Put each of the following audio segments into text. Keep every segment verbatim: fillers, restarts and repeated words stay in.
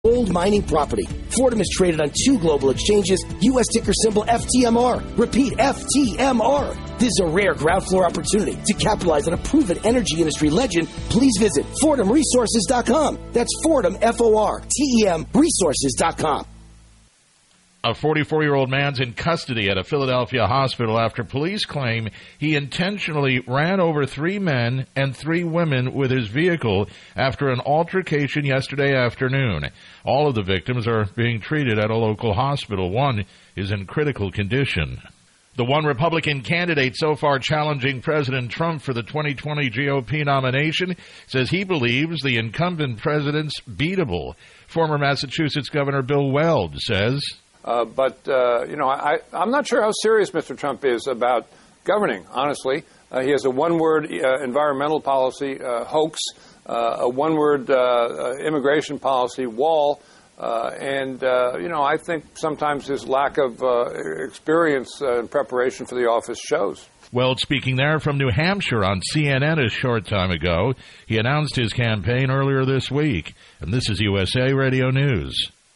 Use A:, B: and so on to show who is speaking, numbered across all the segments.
A: Gold mining property. Fordham is traded on two global exchanges, U S ticker symbol F T M R. Repeat, F T M R. This is a rare ground floor opportunity. To capitalize on a proven energy industry legend, please visit Fordham Resources dot com. That's Fordham, F O R T E M, resources dot com.
B: A forty-four-year-old man's in custody at a Philadelphia hospital after police claim he intentionally ran over three men and three women with his vehicle after an altercation yesterday afternoon. All of the victims are being treated at a local hospital. One is in critical condition. The one Republican candidate so far challenging President Trump for the twenty twenty G O P nomination says he believes the incumbent president's beatable. Former Massachusetts Governor Bill Weld says...
C: Uh, but, uh, you know, I, I'm not sure how serious Mister Trump is about governing, honestly. Uh, he has a one-word uh, environmental policy, uh, hoax, uh, a one-word uh, uh, immigration policy, wall, uh, and, uh, you know, I think sometimes his lack of uh, experience uh, in preparation for the office shows.
B: Weld speaking there from New Hampshire on C N N a short time ago. He announced his campaign earlier this week. And this is U S A Radio News.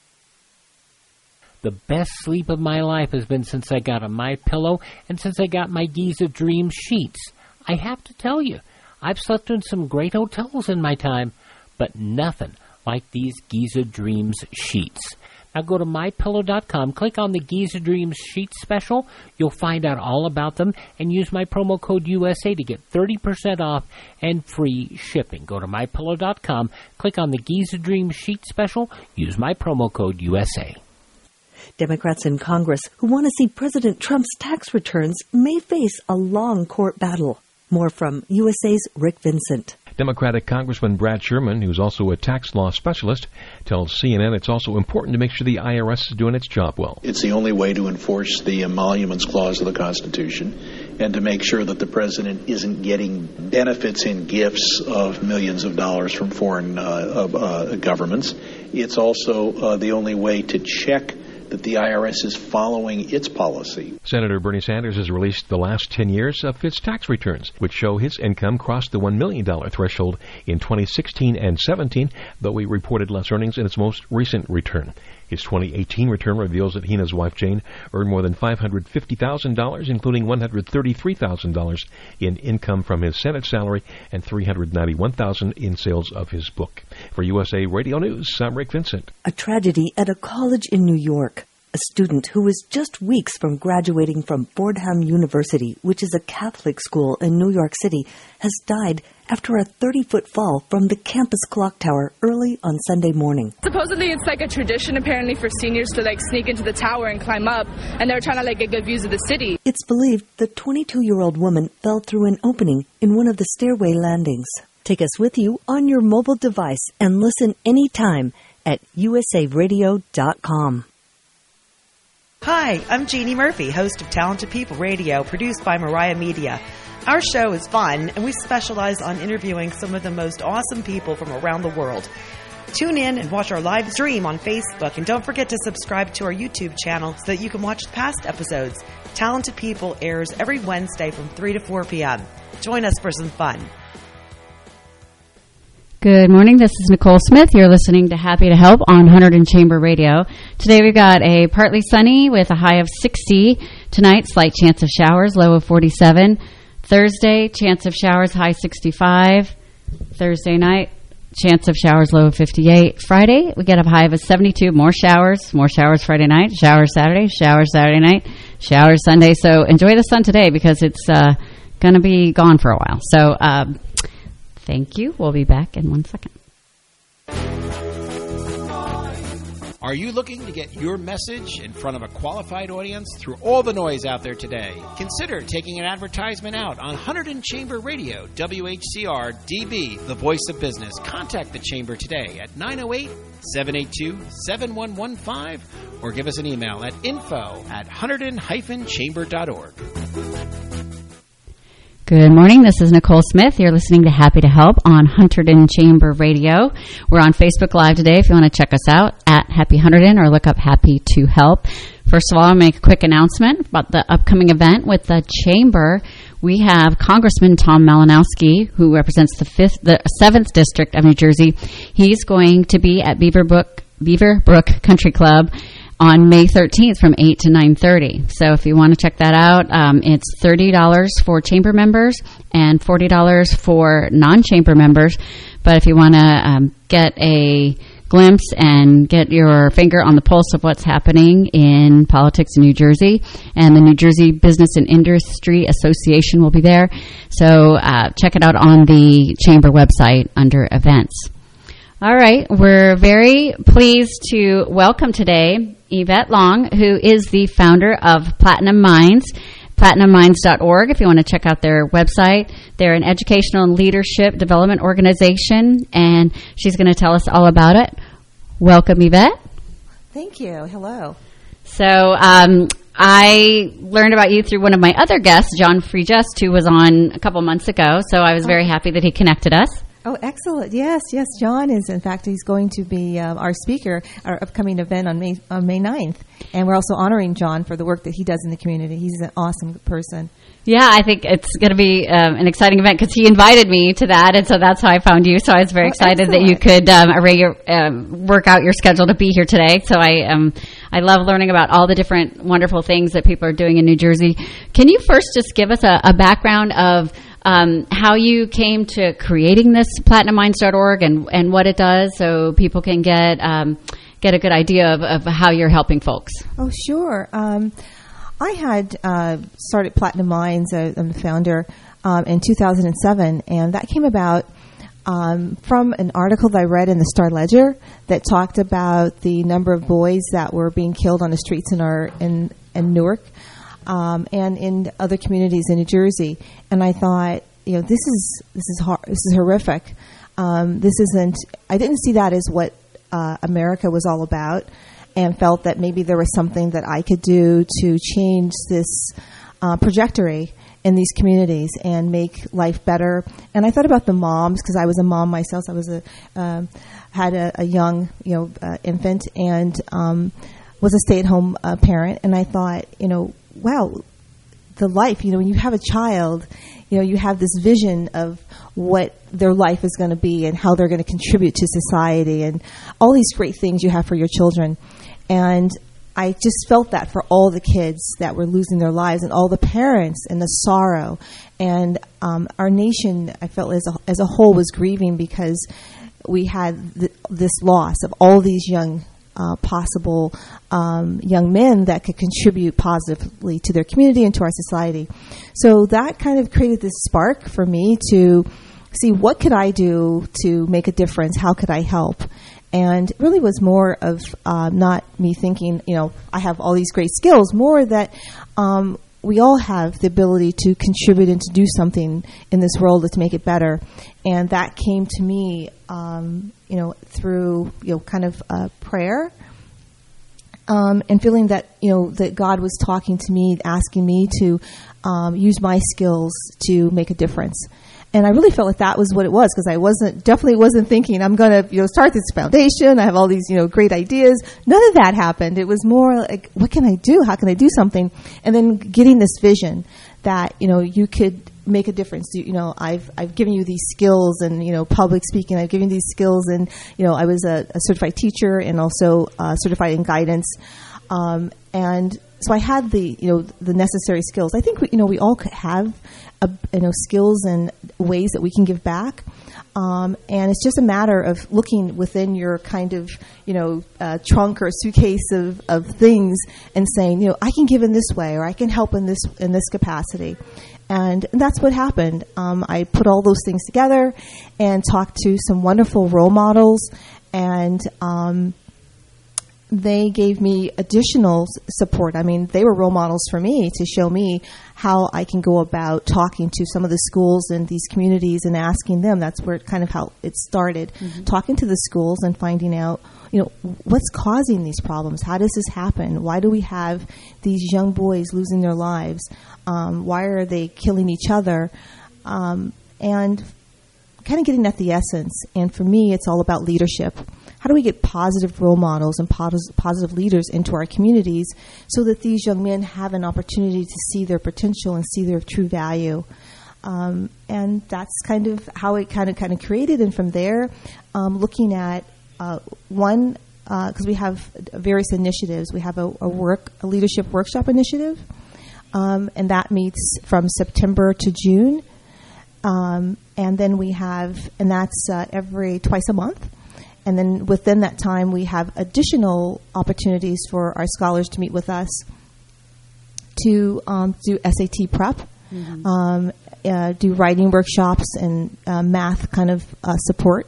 D: The best sleep of my life has been since I got a MyPillow and since I got my Giza Dream sheets. I have to tell you, I've slept in some great hotels in my time, but nothing like these Giza Dreams sheets. Now go to my pillow dot com, click on the Giza Dreams sheet special. You'll find out all about them and use my promo code U S A to get thirty percent off and free shipping. Go to my pillow dot com, click on the Giza Dreams sheet special, use my promo code U S A.
E: Democrats in Congress who want to see President Trump's tax returns may face a long court battle. More from U S A's Rick Vincent.
F: Democratic Congressman Brad Sherman, who's also a tax law specialist, tells C N N it's also important to make sure the I R S is doing its job well.
G: It's the only way to enforce the emoluments clause of the Constitution and to make sure that the president isn't getting benefits and gifts of millions of dollars from foreign uh, uh, governments. It's also uh, the only way to check that the I R S is following its policy.
F: Senator Bernie Sanders has released the last ten years of his tax returns, which show his income crossed the one million dollars threshold in twenty sixteen and seventeen, though he reported less earnings in its most recent return. His twenty eighteen return reveals that he and his wife Jane earned more than five hundred fifty thousand dollars, including one hundred thirty-three thousand dollars in income from his Senate salary and three hundred ninety-one thousand dollars in sales of his book. For U S A Radio News, I'm Rick Vincent.
E: A tragedy at a college in New York. A student who was just weeks from graduating from Fordham University, which is a Catholic school in New York City, has died after a thirty-foot fall from the campus clock tower early on Sunday morning.
H: Supposedly it's like a tradition apparently for seniors to like sneak into the tower and climb up, and they're trying to like get good views of the city.
E: It's believed the twenty-two-year-old woman fell through an opening in one of the stairway landings. Take us with you on your mobile device and listen anytime at U S A radio dot com.
I: Hi, I'm Jeannie Murphy, host of Talented People Radio, produced by Mariah Media. Our show is fun, and we specialize on interviewing some of the most awesome people from around the world. Tune in and watch our live stream on Facebook, and don't forget to subscribe to our YouTube channel so that you can watch past episodes. Talented People airs every Wednesday from three to four p.m. Join us for some fun.
J: Good morning. This is Nicole Smith. You're listening to Happy to Help on Hunterdon Chamber Radio. Today we've got a partly sunny with a high of sixty. Tonight, slight chance of showers, low of forty-seven. Thursday, chance of showers, high sixty-five. Thursday night, chance of showers, low of fifty-eight. Friday, we get a high of a seventy-two. More showers. More showers Friday night. Showers Saturday. Showers Saturday night. Showers Sunday. So enjoy the sun today because it's uh, going to be gone for a while. So, um, thank you. We'll be back in one second.
K: Are you looking to get your message in front of a qualified audience through all the noise out there today? Consider taking an advertisement out on Hunterdon Chamber Radio, W H C R D B, the voice of business. Contact the Chamber today at nine oh eight, seven eight two, seven one one five or give us an email at info at hunterdon dash chamber dot org.
J: Good morning. This is Nicole Smith. You're listening to Happy to Help on Hunterdon Chamber Radio. We're on Facebook Live today if you want to check us out at Happy Hunterdon or look up Happy to Help. First of all, I'll make a quick announcement about the upcoming event with the Chamber. We have Congressman Tom Malinowski, who represents the fifth, the seventh District of New Jersey. He's going to be at Beaverbrook Beaver Brook Country Club on May thirteenth from eight to nine thirty. So if you want to check that out, um, it's thirty dollars for chamber members and forty dollars for non-chamber members. But if you want to um, get a glimpse and get your finger on the pulse of what's happening in politics in New Jersey, and the New Jersey Business and Industry Association will be there. So uh, check it out on the chamber website under events. All right, we're very pleased to welcome today Yvette Long, who is the founder of Platinum Minds, platinum minds dot org, if you want to check out their website. They're an educational and leadership development organization, and she's going to tell us all about it. Welcome, Yvette.
L: Thank you. Hello.
J: So um, I learned about you through one of my other guests, John Freejust, who was on a couple months ago, so I was very happy that he connected us.
L: Oh, excellent. Yes, yes. John is, in fact, he's going to be uh, our speaker, our upcoming event on May on May ninth. And we're also honoring John for the work that he does in the community. He's an awesome person.
J: Yeah, I think it's going to be um, an exciting event because he invited me to that, and so that's how I found you. So I was very oh, excited excellent. that you could um, array your, um, work out your schedule to be here today. So I um, I love learning about all the different wonderful things that people are doing in New Jersey. Can you first just give us a, a background of Um, how you came to creating this platinum minds dot org and, and what it does, so people can get um, get a good idea of, of how you're helping folks?
L: Oh, sure. Um, I had uh, started Platinum Minds, uh, I'm the founder, um, in two thousand seven, and that came about um, from an article that I read in the Star Ledger that talked about the number of boys that were being killed on the streets in our in, in Newark. Um, and in other communities in New Jersey, and I thought, you know, this is this is hor- this is horrific. Um, this isn't. I didn't see that as what uh, America was all about, and felt that maybe there was something that I could do to change this uh, trajectory in these communities and make life better. And I thought about the moms, because I was a mom myself. I was a um, had a, a young, you know, uh, infant, and um, was a stay-at-home uh, parent. And I thought, you know, wow, the life, you know, when you have a child, you know, you have this vision of what their life is going to be and how they're going to contribute to society and all these great things you have for your children. And I just felt that for all the kids that were losing their lives and all the parents and the sorrow. And um, our nation, I felt as a, as a whole, was grieving because we had th- this loss of all these young Uh, possible um, young men that could contribute positively to their community and to our society. So that kind of created this spark for me to see what could I do to make a difference, how could I help? And it really was more of uh, not me thinking, you know, I have all these great skills, more that um, we all have the ability to contribute and to do something in this world to make it better. And that came to me, um, you know, through, you know, kind of uh, prayer, um, and feeling that, you know, that God was talking to me, asking me to um, use my skills to make a difference. And I really felt like that was what it was, because I wasn't, definitely wasn't thinking I'm going to, you know, start this foundation. I have all these, you know, great ideas. None of that happened. It was more like, what can I do? How can I do something? And then getting this vision that, you know, you could make a difference. You, you know, I've I've given you these skills and, you know, public speaking. I've given you these skills, and, you know, I was a, a certified teacher and also uh, certified in guidance. Um, and so I had the, you know, the necessary skills. I think, we, you know, we all could have, a, you know, skills and ways that we can give back. Um, and it's just a matter of looking within your kind of, you know, uh, trunk or suitcase of, of things and saying, you know, I can give in this way, or I can help in this in this capacity. And that's what happened. Um, I put all those things together and talked to some wonderful role models, and um, they gave me additional support. I mean, they were role models for me to show me how I can go about talking to some of the schools in these communities and asking them. That's where it kind of how it started, mm-hmm. talking to the schools and finding out, you know, what's causing these problems? How does this happen? Why do we have these young boys losing their lives? Um, why are they killing each other? Um, and kind of getting at the essence. And for me, it's all about leadership. How do we get positive role models and pos- positive leaders into our communities so that these young men have an opportunity to see their potential and see their true value? Um, and that's kind of how it kind of kind of created. And from there, um, looking at uh, one because we have various initiatives. We have a, a work, a leadership workshop initiative, um, and that meets from September to June. Um, and then we have, and that's uh, every twice a month. And then within that time, we have additional opportunities for our scholars to meet with us to um, do S A T prep, mm-hmm. um, uh, do writing workshops and uh, math kind of uh, support.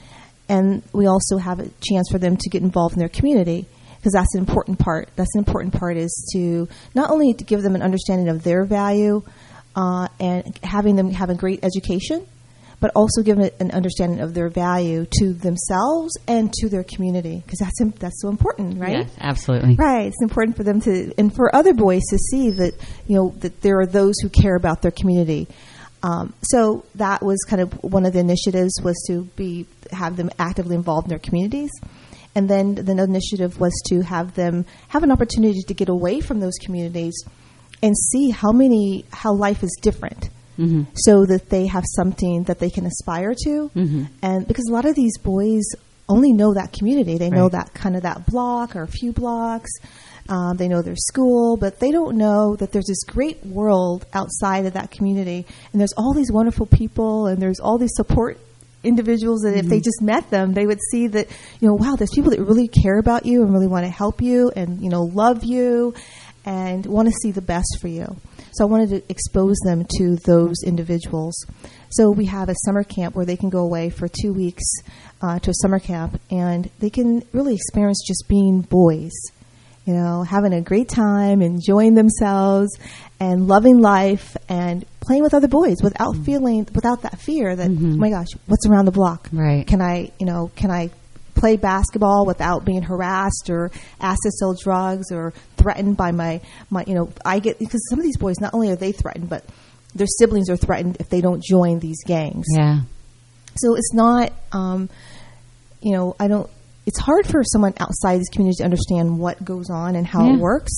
L: And we also have a chance for them to get involved in their community, because that's an important part. That's an important part is to not only to give them an understanding of their value uh, and having them have a great education, but also give them an understanding of their value to themselves and to their community, because that's that's so important, right?
J: Yes, absolutely.
L: Right. It's important for them to, and for other boys to see that, you know, that there are those who care about their community. Um, so that was kind of one of the initiatives, was to be have them actively involved in their communities. And then the initiative was to have them have an opportunity to get away from those communities and see how many how life is different. Mm-hmm. So that they have something that they can aspire to. Mm-hmm. And because a lot of these boys only know that community. They right. know that kind of that block or a few blocks. Um, they know their school, but they don't know that there's this great world outside of that community. And there's all these wonderful people, and there's all these support individuals that mm-hmm. if they just met them, they would see that, you know, wow, there's people that really care about you and really want to help you and, you know, love you and want to see the best for you. So I wanted to expose them to those individuals. So we have a summer camp where they can go away for two weeks uh, to a summer camp, and they can really experience just being boys, you know, having a great time, enjoying themselves, and loving life, and playing with other boys without mm-hmm. feeling, without that fear that, mm-hmm. oh my gosh, what's around the block? Right? Can I, you know, can I play basketball without being harassed or asked to sell drugs or threatened by my, my, you know, I get, because some of these boys, not only are they threatened, but their siblings are threatened if they don't join these gangs.
J: Yeah.
L: So it's not, um, you know, I don't, it's hard for someone outside this community to understand what goes on and how yeah. it works.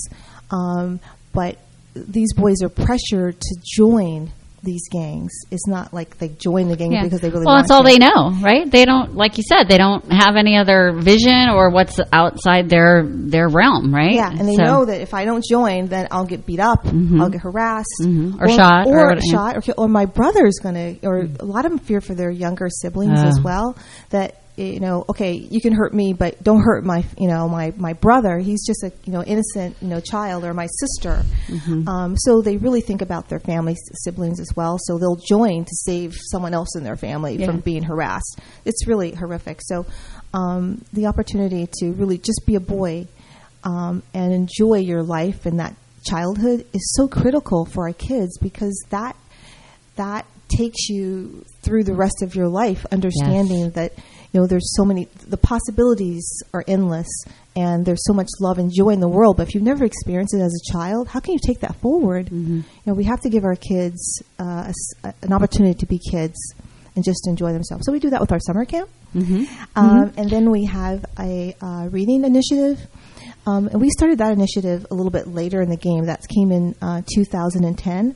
L: Um, but these boys are pressured to join these gangs. It's not like they join the gang yeah. because they really
J: well,
L: want to.
J: Well, that's all they know, right? They don't, like you said, they don't have any other vision or what's outside their their realm, right?
L: Yeah, and they so. know that if I don't join, then I'll get beat up, mm-hmm. I'll get harassed.
J: Mm-hmm. Or, or shot.
L: Or,
J: or
L: shot, or, or my brother's going to, or a lot of them fear for their younger siblings uh. as well, that, you know, okay, you can hurt me, but don't hurt my, you know, my, my brother. He's just a, you know, innocent, you know, child, or my sister. Mm-hmm. Um, so they really think about their family siblings as well. So they'll join to save someone else in their family yeah. from being harassed. It's really horrific. So um, the opportunity to really just be a boy um, and enjoy your life and that childhood is so critical for our kids, because that that takes you through the rest of your life, understanding yes. that, you know, there's so many, the possibilities are endless, and there's so much love and joy in the world. But if you've never experienced it as a child, how can you take that forward? Mm-hmm. You know, we have to give our kids uh, a, an opportunity to be kids and just enjoy themselves. So we do that with our summer camp. Mm-hmm. Um, mm-hmm. And then we have a uh, reading initiative. Um, and we started that initiative a little bit later in the game. That came in uh, two thousand ten.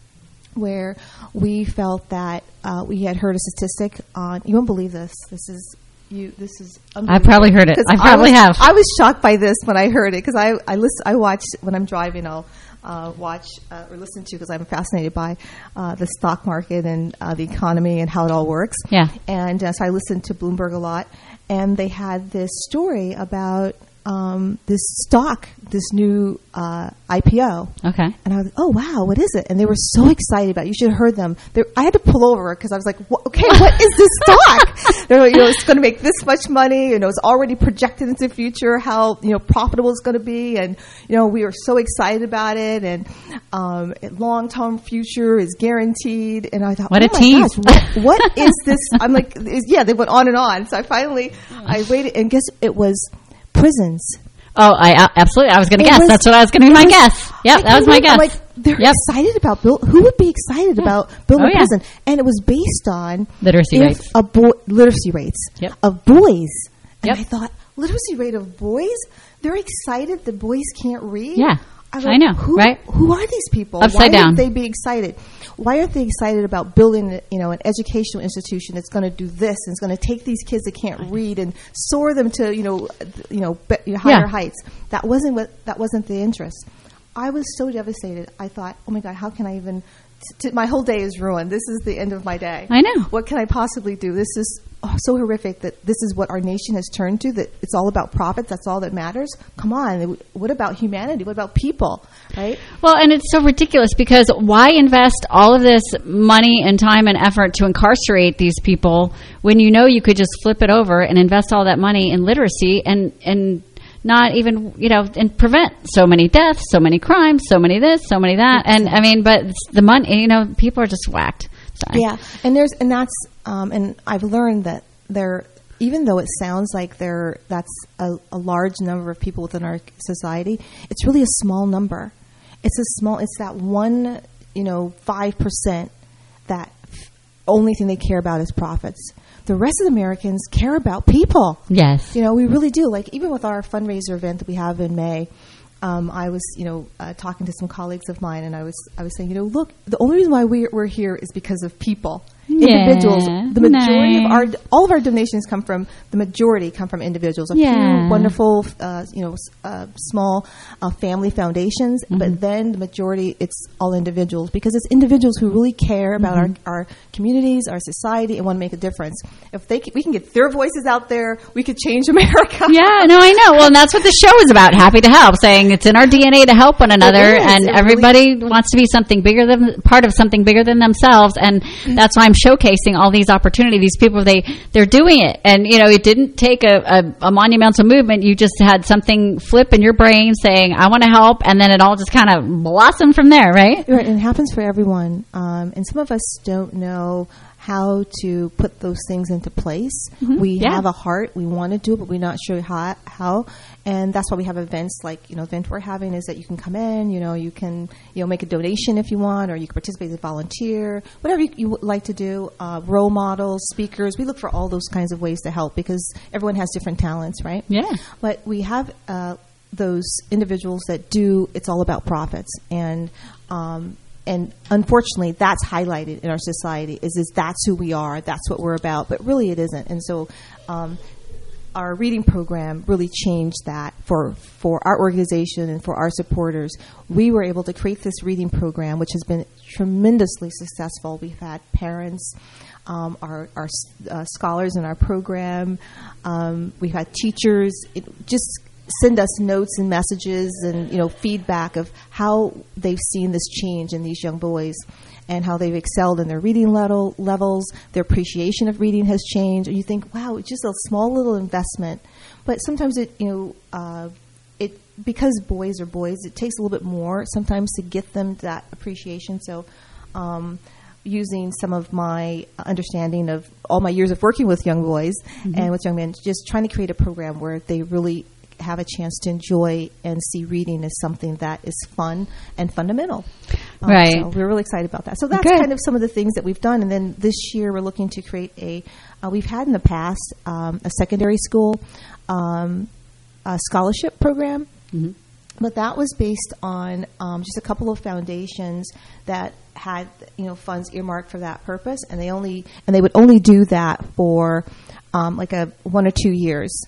L: Where we felt that uh, we had heard a statistic on, you won't believe this, this is, you, this is
J: I probably heard it. I probably
L: I
J: have.
L: was, I was shocked by this when I heard it, because I, I listen, I watch, when I'm driving, I'll uh, watch uh, or listen to, because I'm fascinated by uh, the stock market and uh, the economy and how it all works.
J: Yeah.
L: And uh, so I listened to Bloomberg a lot, and they had this story about Um, this stock, this new uh, I P O.
J: Okay.
L: And I was, oh, wow, what is it? And they were so excited about it. You should have heard them. They're, I had to pull over because I was like, okay, what is this stock? They're like, you know, it's going to make this much money. You know, it's already projected into the future how, you know, profitable it's going to be. And, you know, we were so excited about it. And um, long-term future is guaranteed. And I thought,
J: what
L: oh,
J: a
L: my
J: tease.
L: gosh, what, what is this? I'm like, yeah, they went on and on. So I finally, I waited, and guess it was prisons.
J: Oh, I uh, absolutely. I was going to guess. Was, That's what I was going to be my was, guess. Yep, that was my guess.
L: I'm like, they're yep. excited about build. Who would be excited yeah. about building oh, a prison? Yeah. And it was based on
J: literacy rates.
L: A bo- literacy rates
J: yep.
L: of boys. And
J: yep.
L: I thought, literacy rate of boys? They're excited that boys can't read?
J: Yeah.
L: I, go,
J: I know,
L: who,
J: right?
L: Who are these people?
J: Upside
L: Why
J: down.
L: would they be excited? Why aren't they excited about building, you know, an educational institution that's going to do this and it's going to take these kids that can't read and soar them to, you know, you know, be, higher
J: Yeah.
L: heights? That wasn't what that wasn't the interest. I was so devastated. I thought, oh my God, how can I even? T- t- my whole day is ruined. This is the end of my day.
J: I know.
L: What can I possibly do? This is oh, so horrific that this is what our nation has turned to. That it's all about profits. That's all that matters. Come on. What about humanity? What about people? Right?
J: Well, and it's so ridiculous because why invest all of this money and time and effort to incarcerate these people when you know you could just flip it over and invest all that money in literacy and and not even, you know, and prevent so many deaths, so many crimes, so many this, so many that. And I mean, but it's the money, you know, people are just whacked. Sorry.
L: Yeah. And there's, and that's, um, and I've learned that there, even though it sounds like there, that's a, a large number of people within our society, it's really a small number. It's a small, it's that one, you know, five percent that only thing they care about is profits. The rest of the Americans care about people.
J: Yes.
L: You know, we really do. Like, even with our fundraiser event that we have in May, um, I was, you know, uh, talking to some colleagues of mine, and I was I was saying, you know, look, the only reason why we're, we're here is because of people.
J: Yeah,
L: individuals. The majority
J: nice.
L: of our, all of our donations come from, the majority come from individuals. A
J: Yeah.
L: few wonderful, uh, you know, uh, small uh, family foundations,
J: Mm-hmm.
L: but then the majority, it's all individuals, because it's individuals who really care about
J: Mm-hmm.
L: our, our communities, our society, and want to make a difference. If they can, we can get their voices out there, we could change America.
J: Yeah, no, I know. Well, and that's what the show is about, Happy to Help, saying it's in our D N A to help one another,
L: It is.
J: and
L: It
J: everybody wants to be something bigger than, part of something bigger than themselves, and that's why I'm showcasing all these opportunities. These people, they, they're doing it, and, you know, it didn't take a, a, a monumental movement. You just had something flip in your brain saying, I want to help, and then it all just kind of blossomed from there, right?
L: Right, and it happens for everyone. Um, and some of us don't know how to put those things into place.
J: Mm-hmm.
L: We
J: Yeah.
L: have a heart, we want to do it, but we're not sure how, how. And that's why we have events like, you know, the event we're having is that you can come in, you know, you can, you know, make a donation if you want, or you can participate as a volunteer, whatever you, you would like to do. Uh, role models, speakers, we look for all those kinds of ways to help, because everyone has different talents, right?
J: Yeah.
L: But we have uh, those individuals that do, it's all about profits. And, um, And unfortunately, that's highlighted in our society. Is is that's who we are? That's what we're about. But really, it isn't. And so, um, our reading program really changed that for for our organization and for our supporters. We were able to create this reading program, which has been tremendously successful. We've had parents, um, our our uh, scholars in our program. Um, we've had teachers. It just send us notes and messages and, you know, feedback of how they've seen this change in these young boys and how they've excelled in their reading level, levels. Their appreciation of reading has changed. And you think, wow, it's just a small little investment. But sometimes it, you know, uh, it because boys are boys, it takes a little bit more sometimes to get them that appreciation. So um, using some of my understanding of all my years of working with young boys mm-hmm. and with young men, just trying to create a program where they really have a chance to enjoy and see reading as something that is fun and fundamental. Um,
J: right.
L: So we're really excited about that. So that's
J: Good.
L: kind of some of the things that we've done. And then this year we're looking to create a, uh, we've had in the past um, a secondary school um, a scholarship program.
J: Mm-hmm.
L: But that was based on um, just a couple of foundations that had, you know, funds earmarked for that purpose, and they only and they would only do that for um, like a one or two years.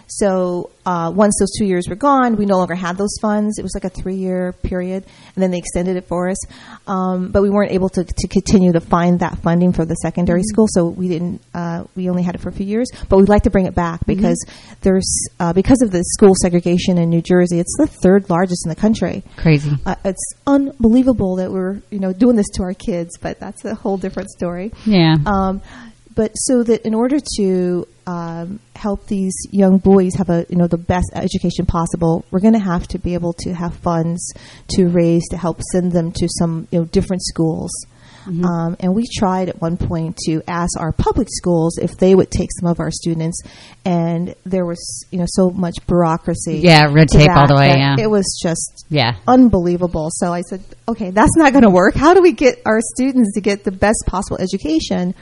L: So uh, once those two years were gone, we no longer had those funds. It was like a three-year period, and then they extended it for us. Um, but we weren't able to, to continue to find that funding for the secondary mm-hmm. school, so we didn't. Uh, we only had it for a few years. But we'd like to bring it back because mm-hmm. there's uh, because of the school segregation in New Jersey, it's the third largest in the country.
J: Crazy.
L: Uh, it's unbelievable that we're you know doing this to our kids, but that's a whole different story.
J: Yeah.
L: Um, But so that in order to um, help these young boys have a you know the best education possible, we're going to have to be able to have funds to raise to help send them to some you know different schools. Mm-hmm. Um, and we tried at one point to ask our public schools if they would take some of our students, and there was you know so much bureaucracy.
J: Yeah, red tape all the way. Yeah,
L: it was just
J: yeah
L: unbelievable. So I said, okay, that's not going to work. How do we get our students to get the best possible education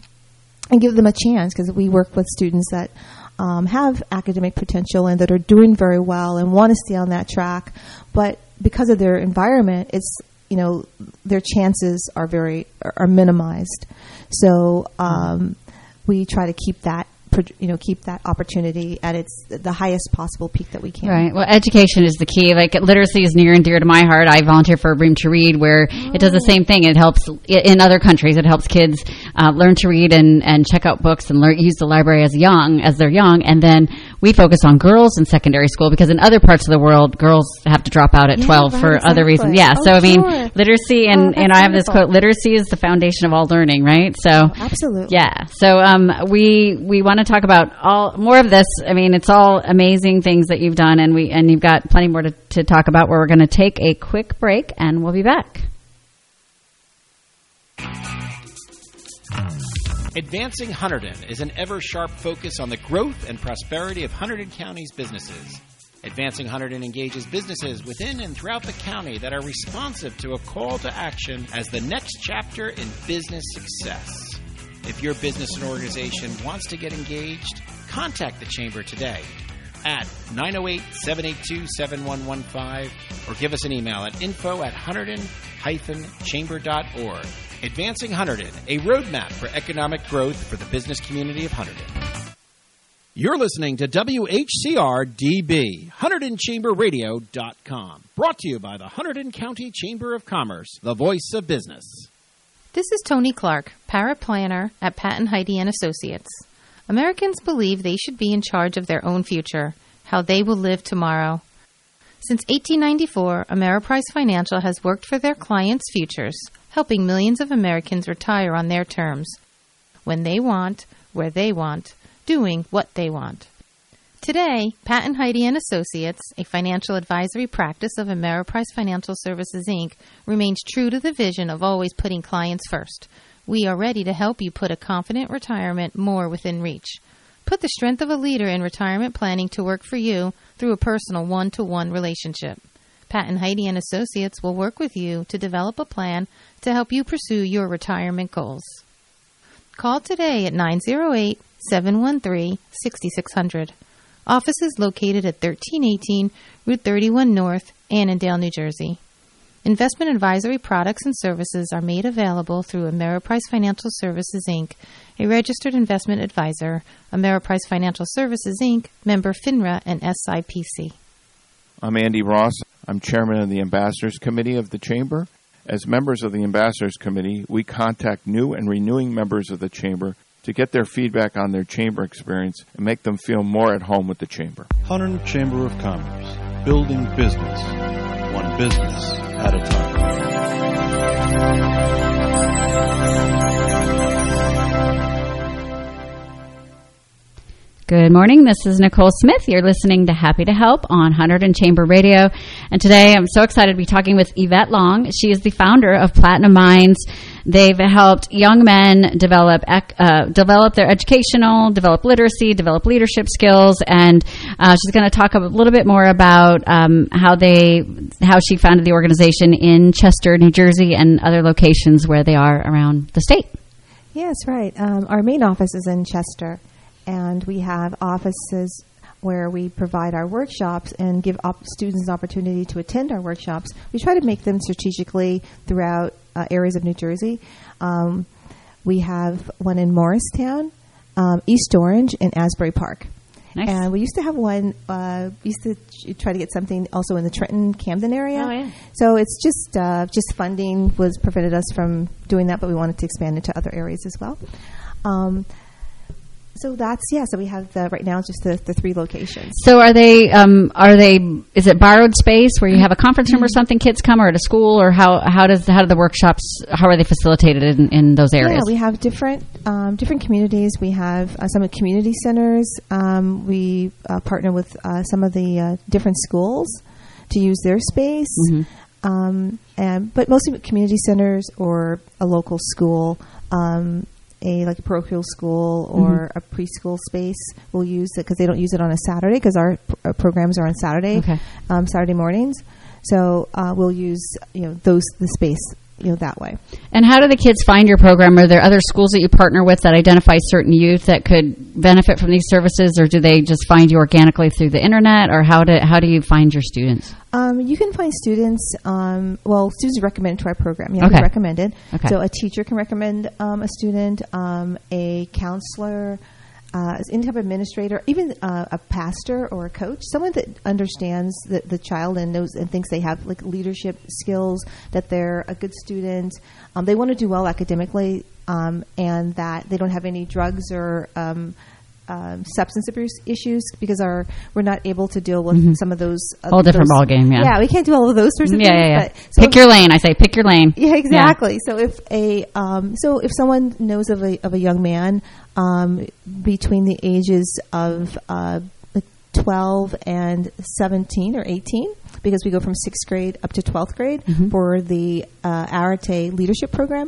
L: and give them a chance? Because we work with students that um, have academic potential and that are doing very well and want to stay on that track. But because of their environment, it's, you know, their chances are very, are, are minimized. So um, we try to keep that, you know, keep that opportunity at its the highest possible peak that we can.
J: Right. Well, education is the key. Like, literacy is near and dear to my heart. I volunteer for Room to Read, where oh. it does the same thing. It helps in other countries. It helps kids uh, learn to read and, and check out books and learn, use the library as young as they're young. And then we focus on girls in secondary school, because in other parts of the world, girls have to drop out at
L: yeah,
J: twelve
L: right,
J: for
L: exactly.
J: other reasons. Yeah.
L: Oh,
J: so I mean,
L: sure.
J: literacy and
L: oh,
J: and I have
L: wonderful.
J: this quote: literacy is the foundation of all learning. Right. So
L: oh, absolutely.
J: Yeah. So um, we we want to talk about all. More of this. I mean, it's all amazing things that you've done, and we and you've got plenty more to, to talk about. Where we're going to take a quick break, and we'll be back.
K: Advancing Hunterdon is an ever-sharp focus on the growth and prosperity of Hunterdon County's businesses. Advancing Hunterdon engages businesses within and throughout the county that are responsive to a call to action as the next chapter in business success. If your business and organization wants to get engaged, contact the Chamber today at nine oh eight, seven eight two, seven one one five or give us an email at info at hunterdon dash chamber dot org. Advancing Hunterdon, a roadmap for economic growth for the business community of Hunterdon. You're listening to W H C R D B, Hunterdon Chamber Radio dot com. Brought to you by the Hunterdon County Chamber of Commerce, the voice of business.
M: This is Tony Clark, paraplanner at Patton Heidi and Associates. Americans believe they should be in charge of their own future, how they will live tomorrow. Since eighteen ninety-four, Ameriprise Financial has worked for their clients' futures, helping millions of Americans retire on their terms, when they want, where they want, doing what they want. Today, Patton Heidi and Associates, a financial advisory practice of Ameriprise Financial Services, Incorporated, remains true to the vision of always putting clients first. We are ready to help you put a confident retirement more within reach. Put the strength of a leader in retirement planning to work for you through a personal one-to-one relationship. Patton Heidi and Associates will work with you to develop a plan to help you pursue your retirement goals. Call today at nine oh eight, seven one three, six six zero zero. Office is located at thirteen eighteen Route thirty-one North, Annandale, New Jersey. Investment advisory products and services are made available through Ameriprise Financial Services, Incorporated, a registered investment advisor, Ameriprise Financial Services, Incorporated, member FINRA and S I P C.
N: I'm Andy Ross. I'm chairman of the Ambassadors Committee of the Chamber. As members of the Ambassadors Committee, we contact new and renewing members of the Chamber to get their feedback on their Chamber experience and make them feel more at home with the Chamber.
O: Hunterdon Chamber of Commerce, building business, one business at a time.
J: Good morning. This is Nicole Smith. You're listening to Happy to Help on Hunterdon Chamber Radio. And today I'm so excited to be talking with Yvette Long. She is the founder of Platinum Minds. They've helped young men develop uh, develop their educational, develop literacy, develop leadership skills, and uh, she's going to talk a little bit more about um, how they how she founded the organization in Chester, New Jersey, and other locations where they are around the state.
L: Yes, right. Um, our main office is in Chester, and we have offices where we provide our workshops and give op- students an opportunity to attend our workshops. We try to make them strategically throughout uh, areas of New Jersey. Um, we have one in Morristown, um, East Orange, and Asbury Park.
J: Nice.
L: And we used to have one, uh, we used to ch- try to get something also in the Trenton, Camden area.
J: Oh, yeah.
L: So it's just, uh, just funding was prevented us from doing that, but we wanted to expand into other areas as well. Um, So that's, yeah, so we have the, right now just the, the three locations.
J: So are they, um, are they, is it borrowed space where you have a conference room or something, kids come, or at a school, or how, how does, how do the workshops, how are they facilitated in, in those areas?
L: Yeah, we have different, um, different communities. We have uh, some community centers. Um, we uh, partner with uh, some of the uh, different schools to use their space. Mm-hmm. Um, and, but mostly community centers or a local school, um, a like a parochial school or mm-hmm. a preschool space. We'll use it because they don't use it on a Saturday because our, pr- our programs are on Saturday,
J: okay.
L: um, Saturday mornings. So uh, we'll use you know those the space you know, that way.
J: And how do the kids find your program? Are there other schools that you partner with that identify certain youth that could benefit from these services, or do they just find you organically through the internet, or how do how do you find your students?
L: Um, you can find students, um, well, students recommended to our program. Yeah,
J: Okay.
L: recommended.
J: Okay.
L: So a teacher can recommend um, a student, um, a counselor, uh, any type of administrator, even uh, a pastor or a coach, someone that understands the, the child and knows and thinks they have like leadership skills, that they're a good student, um, they want to do well academically, um, and that they don't have any drugs or um, um, substance abuse issues, because our we're not able to deal with
J: Mhm.
L: some of those. Uh,
J: Whole different
L: those-
J: ballgame, yeah.
L: Yeah, we can't do all of those sorts of
J: Yeah,
L: things.
J: yeah, yeah.
L: But, so
J: Pick
L: if-
J: your lane. I say pick your lane.
L: Yeah, exactly. So if a um, so if someone knows of a of a young man um, between the ages of uh, like twelve and seventeen or eighteen, because we go from sixth grade up to twelfth grade
J: Mhm.
L: for the uh, Arate Leadership Program,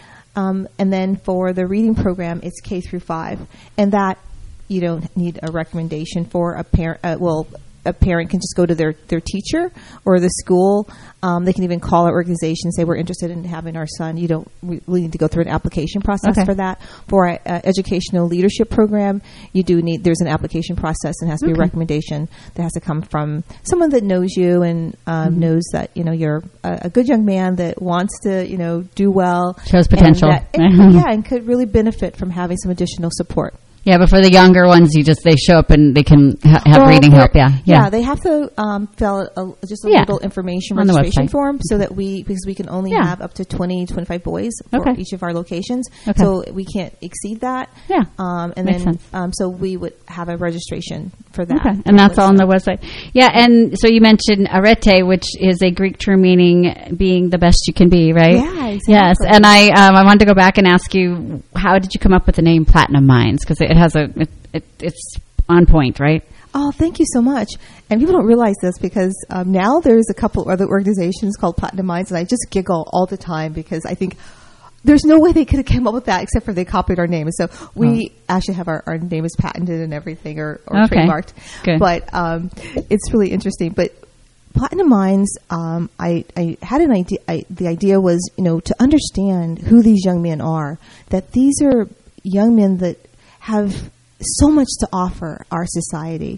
L: um, and then for the reading program, it's K through five, and that you don't need a recommendation for a parent. Uh, well. A parent can just go to their, their teacher or the school. Um, they can even call our organization and say, we're interested in having our son. You don't really need to go through an application process
J: Okay.
L: for that. For our uh, educational leadership program, you do need, there's an application process and has to be
J: Okay.
L: a recommendation that has to come from someone that knows you and um,
J: Mhm.
L: knows that, you know, you're a, a good young man that wants to, you know, do well.
J: Shows
L: and
J: potential.
L: that- and- yeah, and could really benefit from having some additional support.
J: Yeah, but for the younger ones, you just they show up and they can ha- have
L: Well,
J: reading
L: for-
J: help. Yeah,
L: yeah, they have to um, fill out a, just a
J: Yeah.
L: little information
J: On the
L: registration
J: website.
L: form, so that we because we can only
J: Yeah.
L: have up to twenty, twenty-five boys for
J: Okay.
L: each of our locations,
J: Okay.
L: so we can't exceed that.
J: Yeah,
L: um, and
J: makes
L: then
J: sense.
L: um, so we would have a registration for that.
J: Okay, and that's all on the website. Yeah, and so you mentioned arete, which is a Greek term meaning being the best you can be, right?
L: Yeah, exactly.
J: Yes, and I um, I wanted to go back and ask you, how did you come up with the name Platinum Minds? Because it has a it, it, it's on point, right?
L: Oh, thank you so much. And people don't realize this because um, now there's a couple other organizations called Platinum Minds, and I just giggle all the time because I think there's no way they could have come up with that except for they copied our name. So we
J: Oh.
L: actually have our, our name is patented and everything, or, or
J: Okay.
L: trademarked.
J: Good.
L: But um, it's really interesting. But Platinum Minds, um, I, I had an idea. I, the idea was, you know, to understand who these young men are, that these are young men that have so much to offer our society.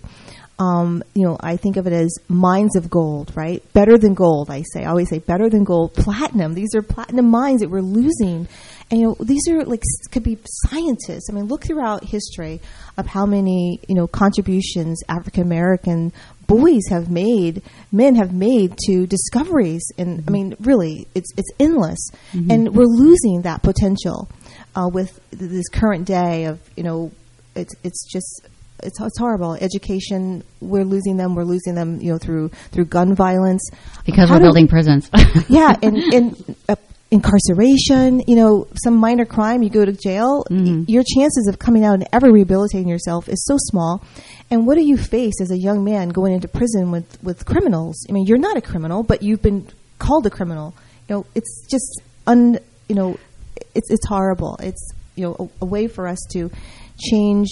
L: Um, you know, I think of it as mines of gold, right? Better than gold, I say. I always say better than gold. Platinum. These are platinum mines that we're losing. And, you know, these are like, s- could be scientists. I mean, look throughout history of how many, you know, contributions African-American boys have made, men have made to discoveries. And, I mean, really, it's, it's endless.
J: Mhm.
L: And we're losing that potential uh, with th- this current day of, you know, it's it's just it's, it's horrible. Education, we're losing them. We're losing them, you know, through through gun violence.
J: Because
L: How
J: we're
L: do-
J: building prisons.
L: yeah, and, and uh, incarceration. You know, some minor crime, you go to jail.
J: Mm-hmm.
L: Your chances of coming out and ever rehabilitating yourself is so small. And what do you face as a young man going into prison with with criminals? I mean, you're not a criminal, but you've been called a criminal. You know, it's just un. You know, it's it's horrible. It's, you know, a, a way for us to change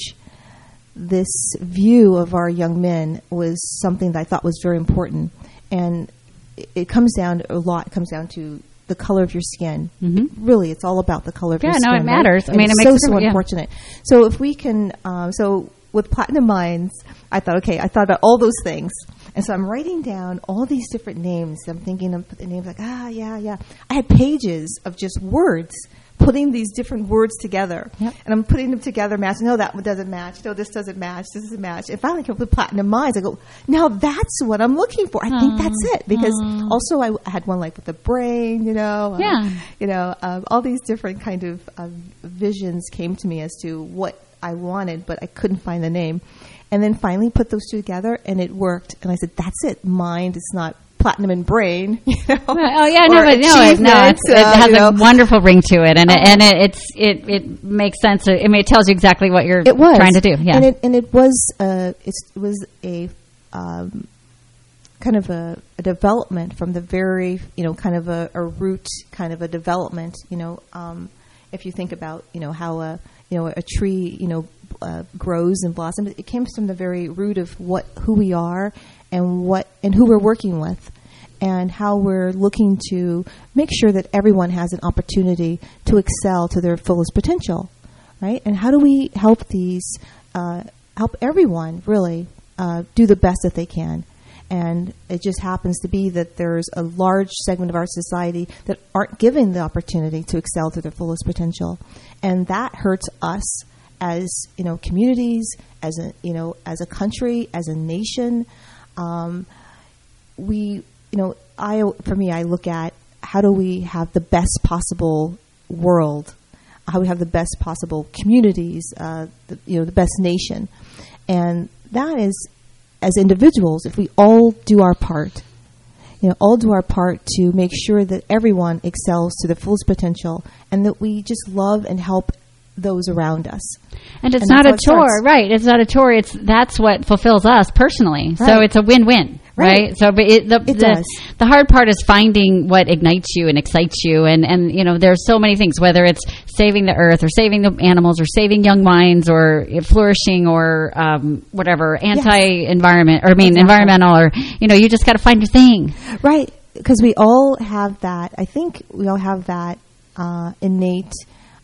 L: this view of our young men was something that I thought was very important. And it, it comes down to a lot. It comes down to the color of your skin.
J: Mm-hmm.
L: Really, it's all about the color of
J: Yeah,
L: your
J: no,
L: skin.
J: it
L: right?
J: matters. I
L: And
J: mean, it
L: it's
J: makes
L: so,
J: a
L: so
J: difference, yeah.
L: unfortunate. So if we can, um, so with Platinum Minds, I thought, okay, I thought about all those things. And so I'm writing down all these different names. I'm thinking of the names like, ah, yeah, yeah. I had pages of just words, putting these different words together.
J: Yep.
L: And I'm putting them together, matching. No, that one doesn't match. No, this doesn't match. This doesn't match. And finally I came up with Platinum Minds. I go, now that's what I'm looking for. I think that's it. Because
J: Aw.
L: also I, I had one like with the brain, you know.
J: Yeah.
L: Um, you know, um, all these different kind of uh, visions came to me as to what I wanted, but I couldn't find the name. And then finally put those two together, and it worked. And I said, that's it. Mind, it's not platinum and brain. You know?
J: Oh yeah, no,
L: Or
J: but no, it, no, it's,
L: achievement,
J: it
L: uh,
J: has
L: you
J: a
L: know.
J: wonderful ring to it, and it,
L: Oh.
J: and it, it's it it makes sense. I mean, it tells you exactly what you're
L: It was
J: trying to do. Yeah,
L: and it and it was uh, it's, it was a um, kind of a, a development from the very, you know, kind of a, a root kind of a development. You know, um, if you think about, you know, how a you know a tree, you know, uh, grows and blossoms, it comes from the very root of what who we are and what and who we're working with. and how we're looking to make sure that everyone has an opportunity to excel to their fullest potential, right? And how do we help these, uh, help everyone really uh, do the best that they can? And it just happens to be that there's a large segment of our society that aren't given the opportunity to excel to their fullest potential, and that hurts us as, you know, communities, as a, you know, as a country, as a nation. Um, we, you know, I, for me, I look at how do we have the best possible world, how we have the best possible communities, uh, the, you know, the best nation. And that is, as individuals, if we all do our part, you know, all do our part to make sure that everyone excels to their fullest potential and that we just love and help those around us.
J: And it's
L: and
J: not a
L: it
J: chore,
L: starts.
J: right? It's not a chore. It's that's what fulfills us personally.
L: Right.
J: So it's a win-win, right?
L: Right.
J: So, but it, the,
L: It
J: the,
L: does.
J: the hard part is finding what ignites you and excites you, and and you know, there's so many things. Whether it's saving the earth, or saving the animals, or saving young minds, or flourishing, or um, whatever, anti-environment, or I mean,
L: Exactly.
J: environmental, or you know, you just got to find your thing,
L: right? Because we all have that. I think we all have that uh, innate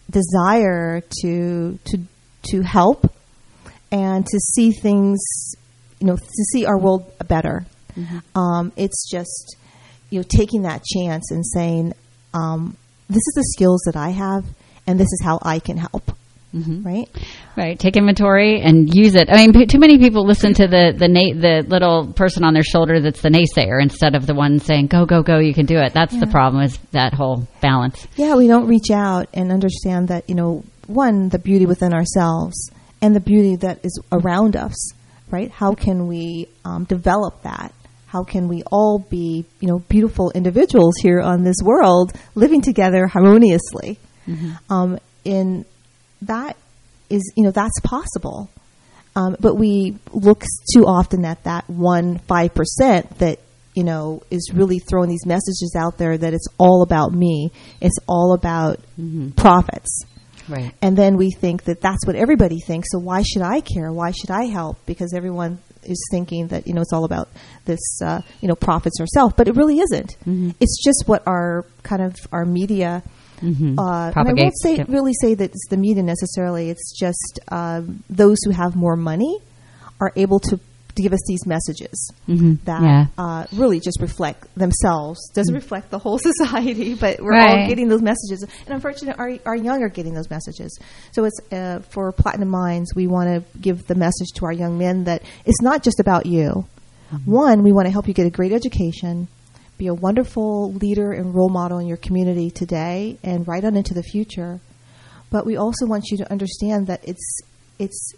L: desire to to to help and to see things, you know, to see our world better. Mm-hmm. Um, it's just, you know, taking that chance and saying, um, this is the skills that I have, and this is how I can help. Mm-hmm. Right?
J: Right. Take inventory and use it. I mean, p- too many people listen to the the na- the little person on their shoulder that's the naysayer instead of the one saying, go, go, go, you can do it. That's
L: Yeah.
J: the problem, is that whole balance.
L: Yeah, we don't reach out and understand that, you know, one, the beauty within ourselves and the beauty that is around us, right? How can we um, develop that? How can we all be, you know, beautiful individuals here on this world living together harmoniously? Mm-hmm. Um, in that is, you know, that's possible. Um, but we look too often at that one, five percent that, you know, is really throwing these messages out there that it's all about me. It's all about mm-hmm. profits.
J: Right.
L: And then we think that that's what everybody thinks. So why should I care? Why should I help? Because everyone is thinking that, you know, it's all about this, uh, you know, profits or self. But it really isn't. Mm-hmm. It's just what our kind of our media.
J: Mm-hmm.
L: Uh, and I won't say yep. really say that it's the media necessarily. It's just um, those who have more money are able to, to give us these messages
J: mm-hmm.
L: that
J: yeah.
L: uh, really just reflect themselves. Doesn't mm-hmm. reflect the whole society, but we're
J: right.
L: all getting those messages. And unfortunately, our, our young are getting those messages. So it's uh, for Platinum Minds, we want to give the message to our young men that it's not just about you. Mm-hmm. One, we want to help you get a great education, be a wonderful leader and role model in your community today and right on into the future. But we also want you to understand that it's it's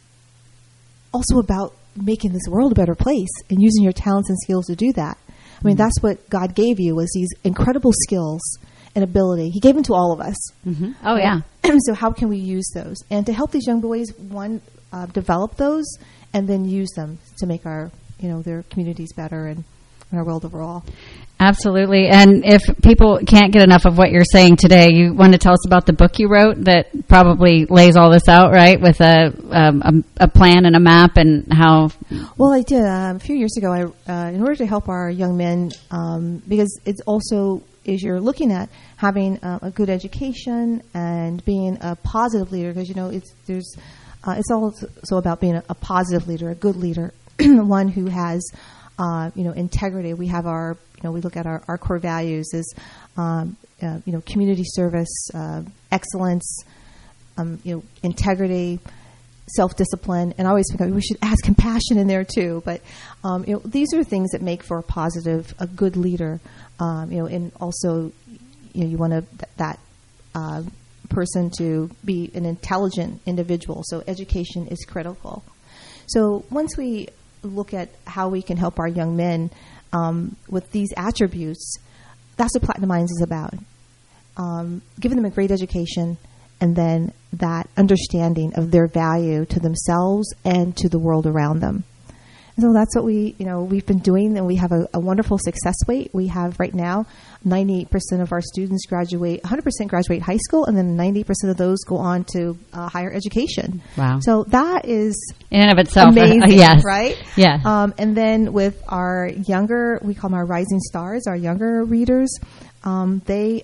L: also about making this world a better place and using your talents and skills to do that. I mean, mm-hmm. that's what God gave you, was these incredible skills and ability. He gave them to all of us.
J: Mm-hmm. Oh, yeah.
L: So how can we use those? And to help these young boys, one, uh, develop those and then use them to make our, you know, their communities better and our world overall.
J: Absolutely. And if people can't get enough of what you're saying today, you want to tell us about the book you wrote that probably lays all this out, right? With a um, a, a plan and a map and how...
L: Well, I did. Um, a few years ago, I, uh, in order to help our young men, um, because it's also, as you're looking at having uh, a good education and being a positive leader, because, you know, it's there's uh, it's also about being a, a positive leader, a good leader, one who has... Uh, you know, integrity. We have our, you know, we look at our, our core values as, um, uh, you know, community service, uh, excellence, um, you know, integrity, self-discipline, and I always think we should add compassion in there too. But, um, you know, these are things that make for a positive, a good leader. Um, you know, and also, you know, you want to th- that uh, person to be an intelligent individual. So education is critical. So once we look at how we can help our young men um, with these attributes, that's what Platinum Minds is about. Um, giving them a great education and then that understanding of their value to themselves and to the world around them. So that's what we, you know, we've been doing, and we have a, a wonderful success rate. We have right now ninety-eight percent of our students graduate, one hundred percent graduate high school, and then ninety percent of those go on to uh, higher education.
J: Wow.
L: So that is
J: in and of itself
L: amazing,
J: uh, yes.
L: right?
J: Yeah.
L: Um, and then with our younger, we call them our rising stars, our younger readers, um, they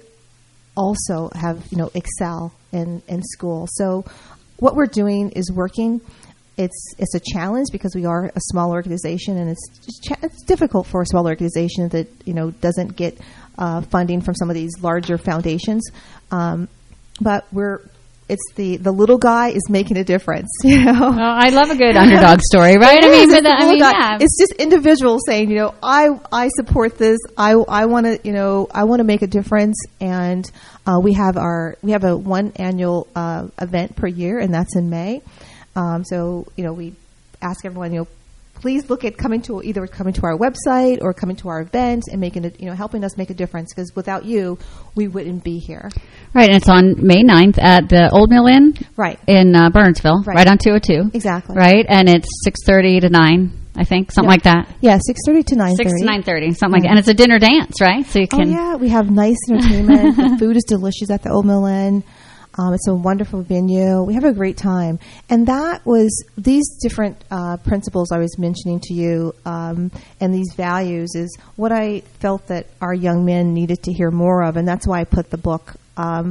L: also have, you know, excel in, in school. So what we're doing is working. It's it's a challenge because we are a small organization, and it's just cha- it's difficult for a small organization that, you know, doesn't get uh, funding from some of these larger foundations. Um, but we're it's the, the little guy is making a difference. You know,
J: oh, I love a good underdog story, right? I mean,
L: it's,
J: but I mean, yeah.
L: it's just individuals saying, you know, I I support this. I I want to, you know, I want to make a difference, and uh, we have our we have a one annual uh, event per year, and that's in May. Um, so, you know, we ask everyone, you know, please look at coming to either coming to our website or coming to our event and making it, you know, helping us make a difference, because without you, we wouldn't be here.
J: Right, and it's on May ninth at the Old Mill Inn,
L: right,
J: in uh, Burnsville, right. right on two oh two.
L: Exactly.
J: Right, and it's six thirty to nine, I think, something
L: yeah.
J: like that.
L: Yeah, six thirty to nine thirty.
J: six to nine thirty, something like that. And it's a dinner dance, right? So you can.
L: Oh, yeah, we have nice entertainment. The food is delicious at the Old Mill Inn. Um, it's a wonderful venue. We have a great time. And that was these different uh, principles I was mentioning to you, um, and these values is what I felt that our young men needed to hear more of. And that's why I put the book, um,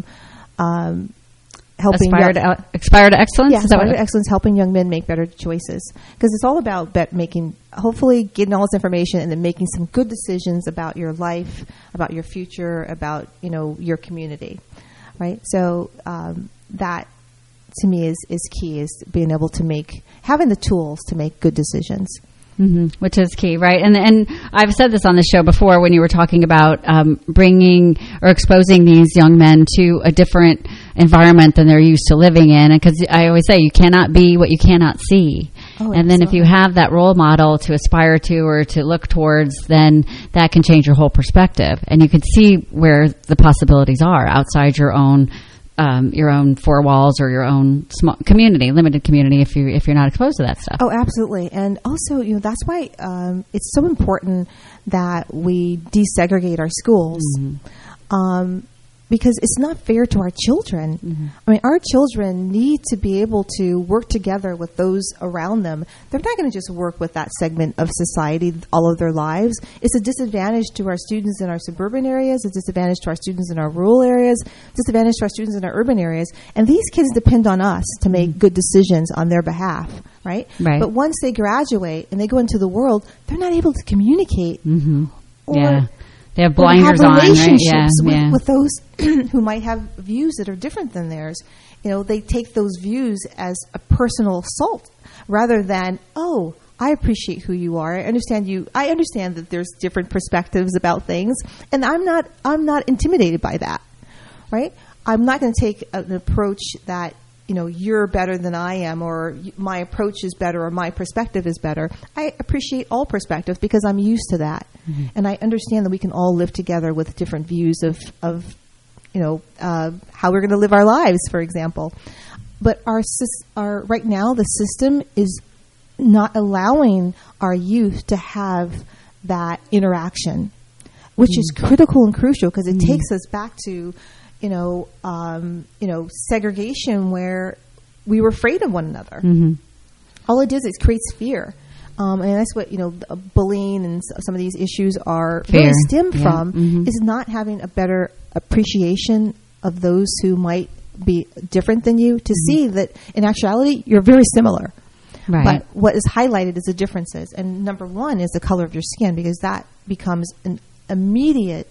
L: um, helping
J: Aspire,
L: young,
J: to, Aspire to Excellence?
L: Yeah,
J: is that
L: Aspire
J: what
L: to Excellence, helping young men make better choices. Because it's all about bet making, hopefully getting all this information and then making some good decisions about your life, about your future, about, you know, your community. Right, so um, that to me is, is key, is being able to make, having the tools to make good decisions.
J: Mm-hmm. Which is key, right? And and I've said this on the show before when you were talking about um, bringing or exposing these young men to a different environment than they're used to living in. And because I always say you cannot be what you cannot see. Oh, and then if you have that role model to aspire to or to look towards, then that can change your whole perspective. And you can see where the possibilities are outside your own um, your own four walls or your own small community, limited community, if you if you're not exposed to that stuff.
L: Oh, absolutely. And also, you know, that's why um, it's so important that we desegregate our schools. Mm-hmm. Um, because it's not fair to our children. Mm-hmm. I mean, our children need to be able to work together with those around them. They're not going to just work with that segment of society all of their lives. It's a disadvantage to our students in our suburban areas, it's a disadvantage to our students in our rural areas, disadvantage to our students in our urban areas. And these kids depend on us to make mm-hmm. good decisions on their behalf, right?
J: Right?
L: But once they graduate and they go into the world, they're not able to communicate.
J: Mm-hmm.
L: Or
J: yeah. They have blinders
L: have
J: on,
L: relationships
J: right? Yeah,
L: with,
J: yeah.
L: with those who might have views that are different than theirs. You know, they take those views as a personal assault rather than, oh, I appreciate who you are. I understand you. I understand that there's different perspectives about things, and I'm not. I'm not intimidated by that, right? I'm not going to take an approach that, you know, you're better than I am, or my approach is better, or my perspective is better. I appreciate all perspectives because I'm used to that. Mm-hmm. And I understand that we can all live together with different views of, of you know, uh, how we're going to live our lives, for example. But our, our right now, the system is not allowing our youth to have that interaction, which mm-hmm. is critical and crucial because it mm-hmm. takes us back to, you know, um, you know, segregation where we were afraid of one another.
J: Mm-hmm.
L: All it does is it creates fear. Um, and that's what, you know, bullying and some of these issues are
J: fear.
L: really stem
J: yeah.
L: from,
J: mm-hmm.
L: is not having a better appreciation of those who might be different than you, to mm-hmm. see that in actuality, you're very similar.
J: Right.
L: But what is highlighted is the differences. And number one is the color of your skin, because that becomes an immediate...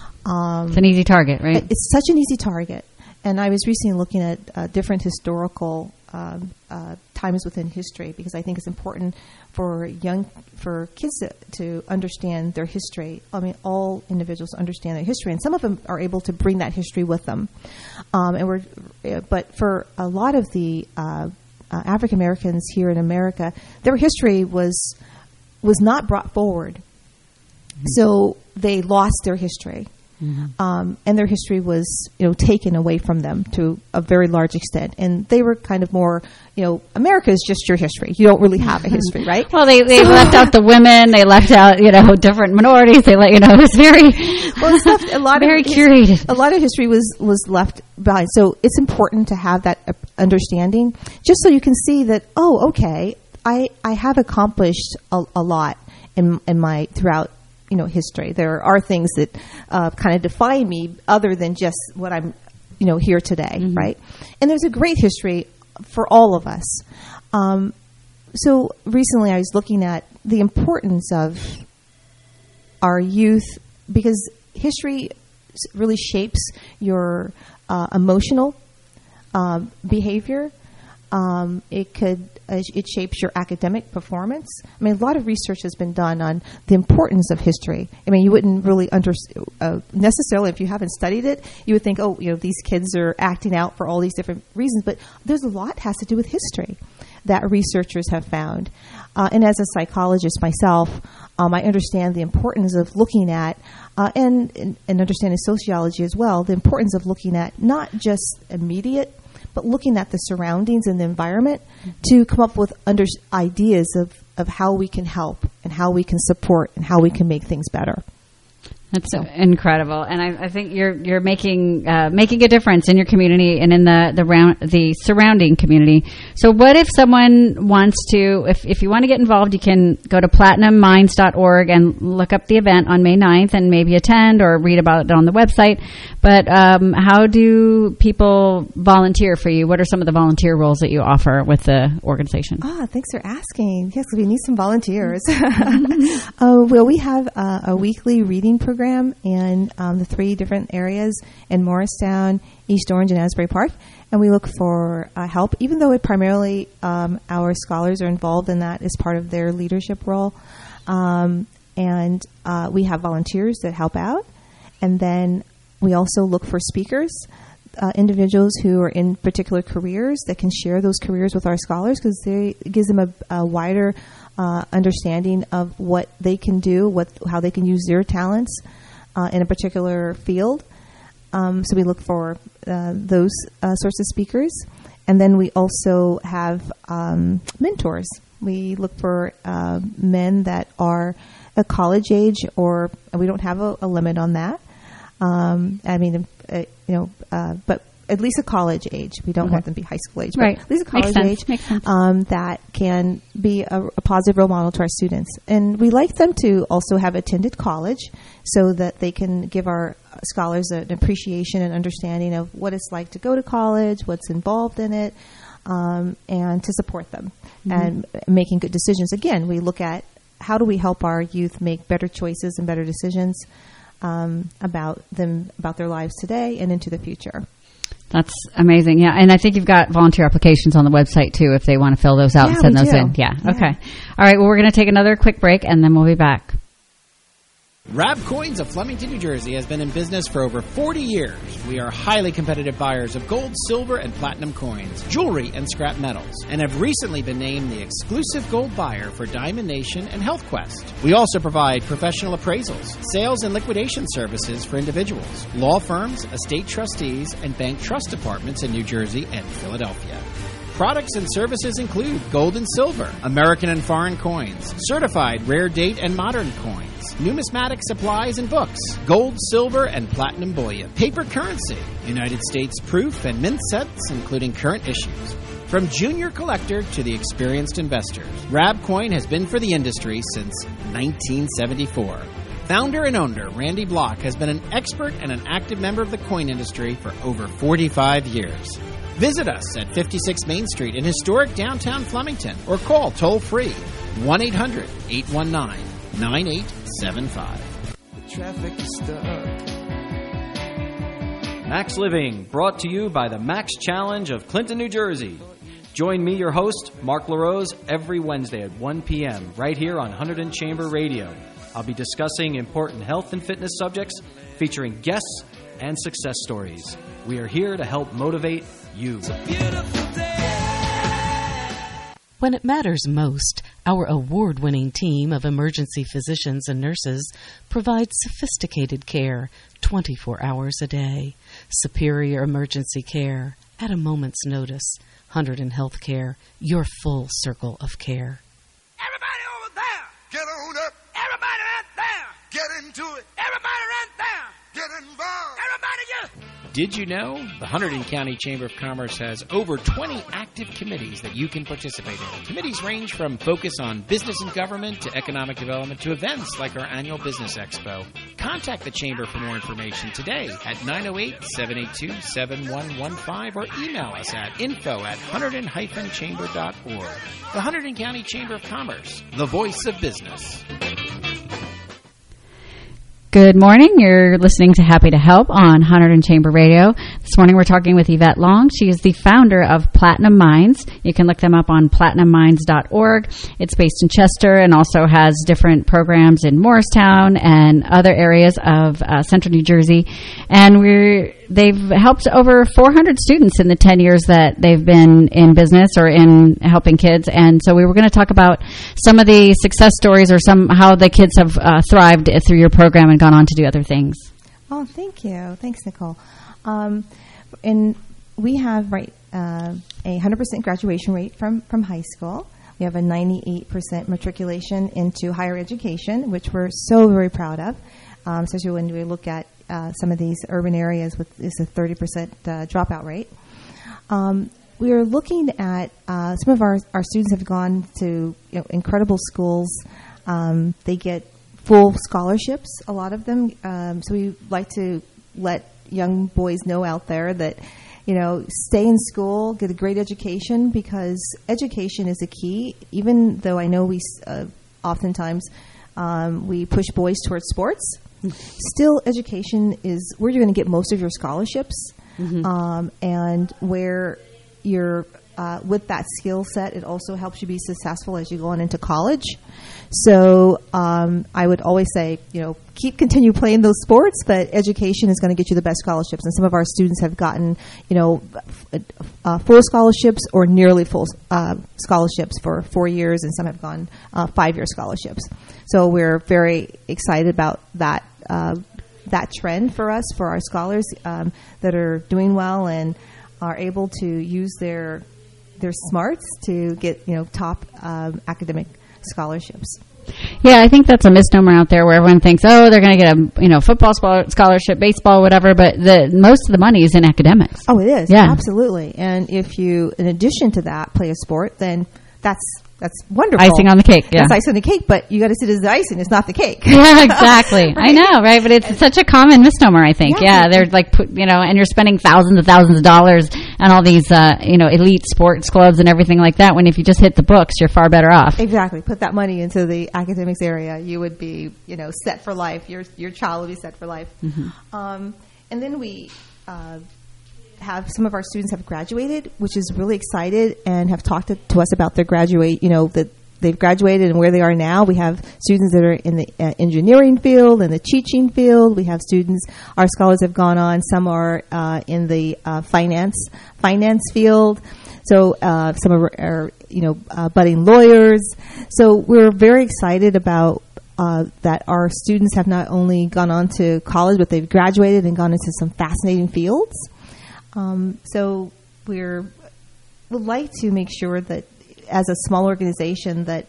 L: Um,
J: it's an easy target, right?
L: It's such an easy target. And I was recently looking at uh, different historical um, uh, times within history, because I think it's important for young, for kids to, to understand their history. I mean, all individuals understand their history, and some of them are able to bring that history with them. Um, and we're, but for a lot of the uh, uh, African Americans here in America, their history was was not brought forward, mm-hmm. so they lost their history. Mm-hmm. Um, and their history was, you know, taken away from them to a very large extent. And they were kind of more, you know, America is just your history. You don't really have a history, right?
J: Well, they, they so, left out the women. They left out, you know, different minorities. They let, you know, it was very,
L: well, it's left, a lot
J: very
L: of
J: curated.
L: His, a lot of history was, was left behind. So it's important to have that understanding just so you can see that, oh, okay, I, I have accomplished a, a lot in, in my, throughout, you know, history. There are things that uh, kind of define me other than just what I'm, you know, here today, mm-hmm. right? And there's a great history for all of us. Um, so recently I was looking at the importance of our youth because history really shapes your uh, emotional um, behavior. Um, it could uh, it shapes your academic performance. I mean, a lot of research has been done on the importance of history. I mean, you wouldn't really under, uh, necessarily, if you haven't studied it, you would think, oh, you know, these kids are acting out for all these different reasons. But there's a lot has to do with history that researchers have found. Uh, and as a psychologist myself, um, I understand the importance of looking at, uh, and, and, and understanding sociology as well, the importance of looking at not just immediate, but looking at the surroundings and the environment to come up with under ideas of, of how we can help and how we can support and how we can make things better.
J: That's so incredible, and I, I think you're you're making uh, making a difference in your community and in the the round the surrounding community. So, what if someone wants to? If if you want to get involved, you can go to platinum minds dot org and look up the event on May ninth and maybe attend or read about it on the website. But um, how do people volunteer for you? What are some of the volunteer roles that you offer with the organization?
L: Ah, thanks for asking. Yes, we need some volunteers. uh, well, we have uh, a weekly reading program. In um, the three different areas in Morristown, East Orange, and Asbury Park. And we look for uh, help, even though it primarily um, our scholars are involved in that as part of their leadership role. Um, and uh, we have volunteers that help out. And then we also look for speakers, uh, individuals who are in particular careers that can share those careers with our scholars because it gives them a, a wider Uh, understanding of what they can do, what how they can use their talents uh, in a particular field. Um, so we look for uh, those uh, sorts of speakers. And then we also have um, mentors. We look for uh, men that are a college age, or we don't have a, a limit on that. Um, I mean, uh, you know, uh, but at least a college age. We don't okay. want them to be high school age, but
J: right.
L: at least a college age um, that can be a, a positive role model to our students. And we like them to also have attended college so that they can give our scholars an appreciation and understanding of what it's like to go to college, what's involved in it, um, and to support them mm-hmm. and making good decisions. Again, we look at how do we help our youth make better choices and better decisions um, about them, about their lives today and into the future.
J: That's amazing. Yeah. And I think you've got volunteer applications on the website too, if they want to fill those out
L: yeah,
J: and send those
L: do.
J: in. Yeah.
L: yeah.
J: Okay. All right. Well, we're going to take another quick break and then we'll be back.
K: Rab Coins of Flemington, New Jersey has been in business for over forty years. We are highly competitive buyers of gold, silver, and platinum coins, jewelry, and scrap metals, and have recently been named the exclusive gold buyer for Diamond Nation and Health Quest. We also provide professional appraisals, sales and liquidation services for individuals, law firms, estate trustees, and bank trust departments in New Jersey and Philadelphia. Products and services include gold and silver, American and foreign coins, certified rare date and modern coins, numismatic supplies and books, gold, silver, and platinum bullion, paper currency, United States proof and mint sets, including current issues. From junior collector to the experienced investors, Rab Coin has been for the industry since nineteen seventy-four. Founder and owner Randy Block has been an expert and an active member of the coin industry for over forty-five years. Visit us at fifty-six Main Street in historic downtown Flemington or call toll-free one eight hundred eight one nine nine eight seven five.
P: The traffic is stuck. Max Living, brought to you by the Max Challenge of Clinton, New Jersey. Join me, your host, Mark LaRose, every Wednesday at one p.m. right here on Hunterdon Chamber Radio. I'll be discussing important health and fitness subjects featuring guests and success stories. We are here to help motivate you.
Q: When it matters most, Our award-winning team of emergency physicians and nurses provides sophisticated care twenty-four hours a day. Superior emergency care at a moment's notice. Hunterdon Healthcare, your full circle of care.
R: Everybody over there, get on up. Everybody right there, get into it. Everybody right there, get involved. Everybody, yeah.
K: Did you know the Hunterdon County Chamber of Commerce has over twenty active committees that you can participate in? Committees range from focus on business and government to economic development to events like our annual Business Expo. Contact the Chamber for more information today at nine oh eight, seven eight two, seven one one five or email us at info at hunterdon dash chamber dot org. The Hunterdon County Chamber of Commerce, the voice of business.
J: Good morning. You're listening to Happy to Help on Hunterdon Chamber Radio. This morning we're talking with Yvette Long. She is the founder of Platinum Minds. You can look them up on platinum minds dot org. It's based in Chester and also has different programs in Morristown and other areas of uh, central New Jersey. And we're they've helped over four hundred students in the ten years that they've been in business or in helping kids. And so we were going to talk about some of the success stories or some how the kids have uh, thrived through your program and gone on to do other things.
L: Oh, thank you. Thanks, Nicole. Um, and we have right uh, a one hundred percent graduation rate from, from high school. We have a ninety-eight percent matriculation into higher education, which we're so very proud of, um, especially when we look at uh, some of these urban areas with is a thirty percent uh, dropout rate. Um, we are looking at uh, some of our, our students have gone to you know, incredible schools. Um, they get full scholarships, a lot of them. Um, so we like to let young boys know out there that, you know, stay in school, get a great education, because education is a key. Even though I know we uh, oftentimes um, we push boys towards sports, still education is where you're going to get most of your scholarships, mm-hmm. um, and where you're uh, with that skill set, it also helps you be successful as you go on into college. So um, I would always say, you know, keep continue playing those sports, but education is going to get you the best scholarships. And some of our students have gotten, you know, uh, full scholarships or nearly full uh, scholarships for four years, and some have gone uh, five-year scholarships. So we're very excited about that uh, that trend for us, for our scholars um, that are doing well and are able to use their their smarts to get, you know, top um, academic scholarships.
J: Yeah, I think that's a misnomer out there where everyone thinks, oh, they're going to get a you know football scholarship, baseball, whatever. But the most of the money is in academics.
L: Oh, it is.
J: Yeah,
L: absolutely. And if you, in addition to that, play a sport, then that's that's wonderful.
J: Icing on the cake. Yeah,
L: that's icing on the cake. But you got to see it as the icing. It's not the cake.
J: Yeah, exactly. Right? I know, right? But it's such a common misnomer. I think. Yeah, yeah they're like, you know, and you're spending thousands and thousands of dollars on all these, uh, you know, elite sports clubs and everything like that. When if you just hit the books, you're far better off.
L: Exactly. Put that money into the academics area, you would be, you know, set for life. Your your child would be set for life. Mm-hmm. Um, and then we. Uh, have some of our students have graduated, which is really excited, and have talked to, to us about their graduate, you know, that they've graduated and where they are now. We have students that are in the uh, engineering field, in the teaching field. We have students, our scholars have gone on. Some are uh, in the uh, finance finance field. So uh, some of our, are, you know, uh, budding lawyers. So we're very excited about uh, that our students have not only gone on to college, but they've graduated and gone into some fascinating fields. Um, so we're would like to make sure that as a small organization that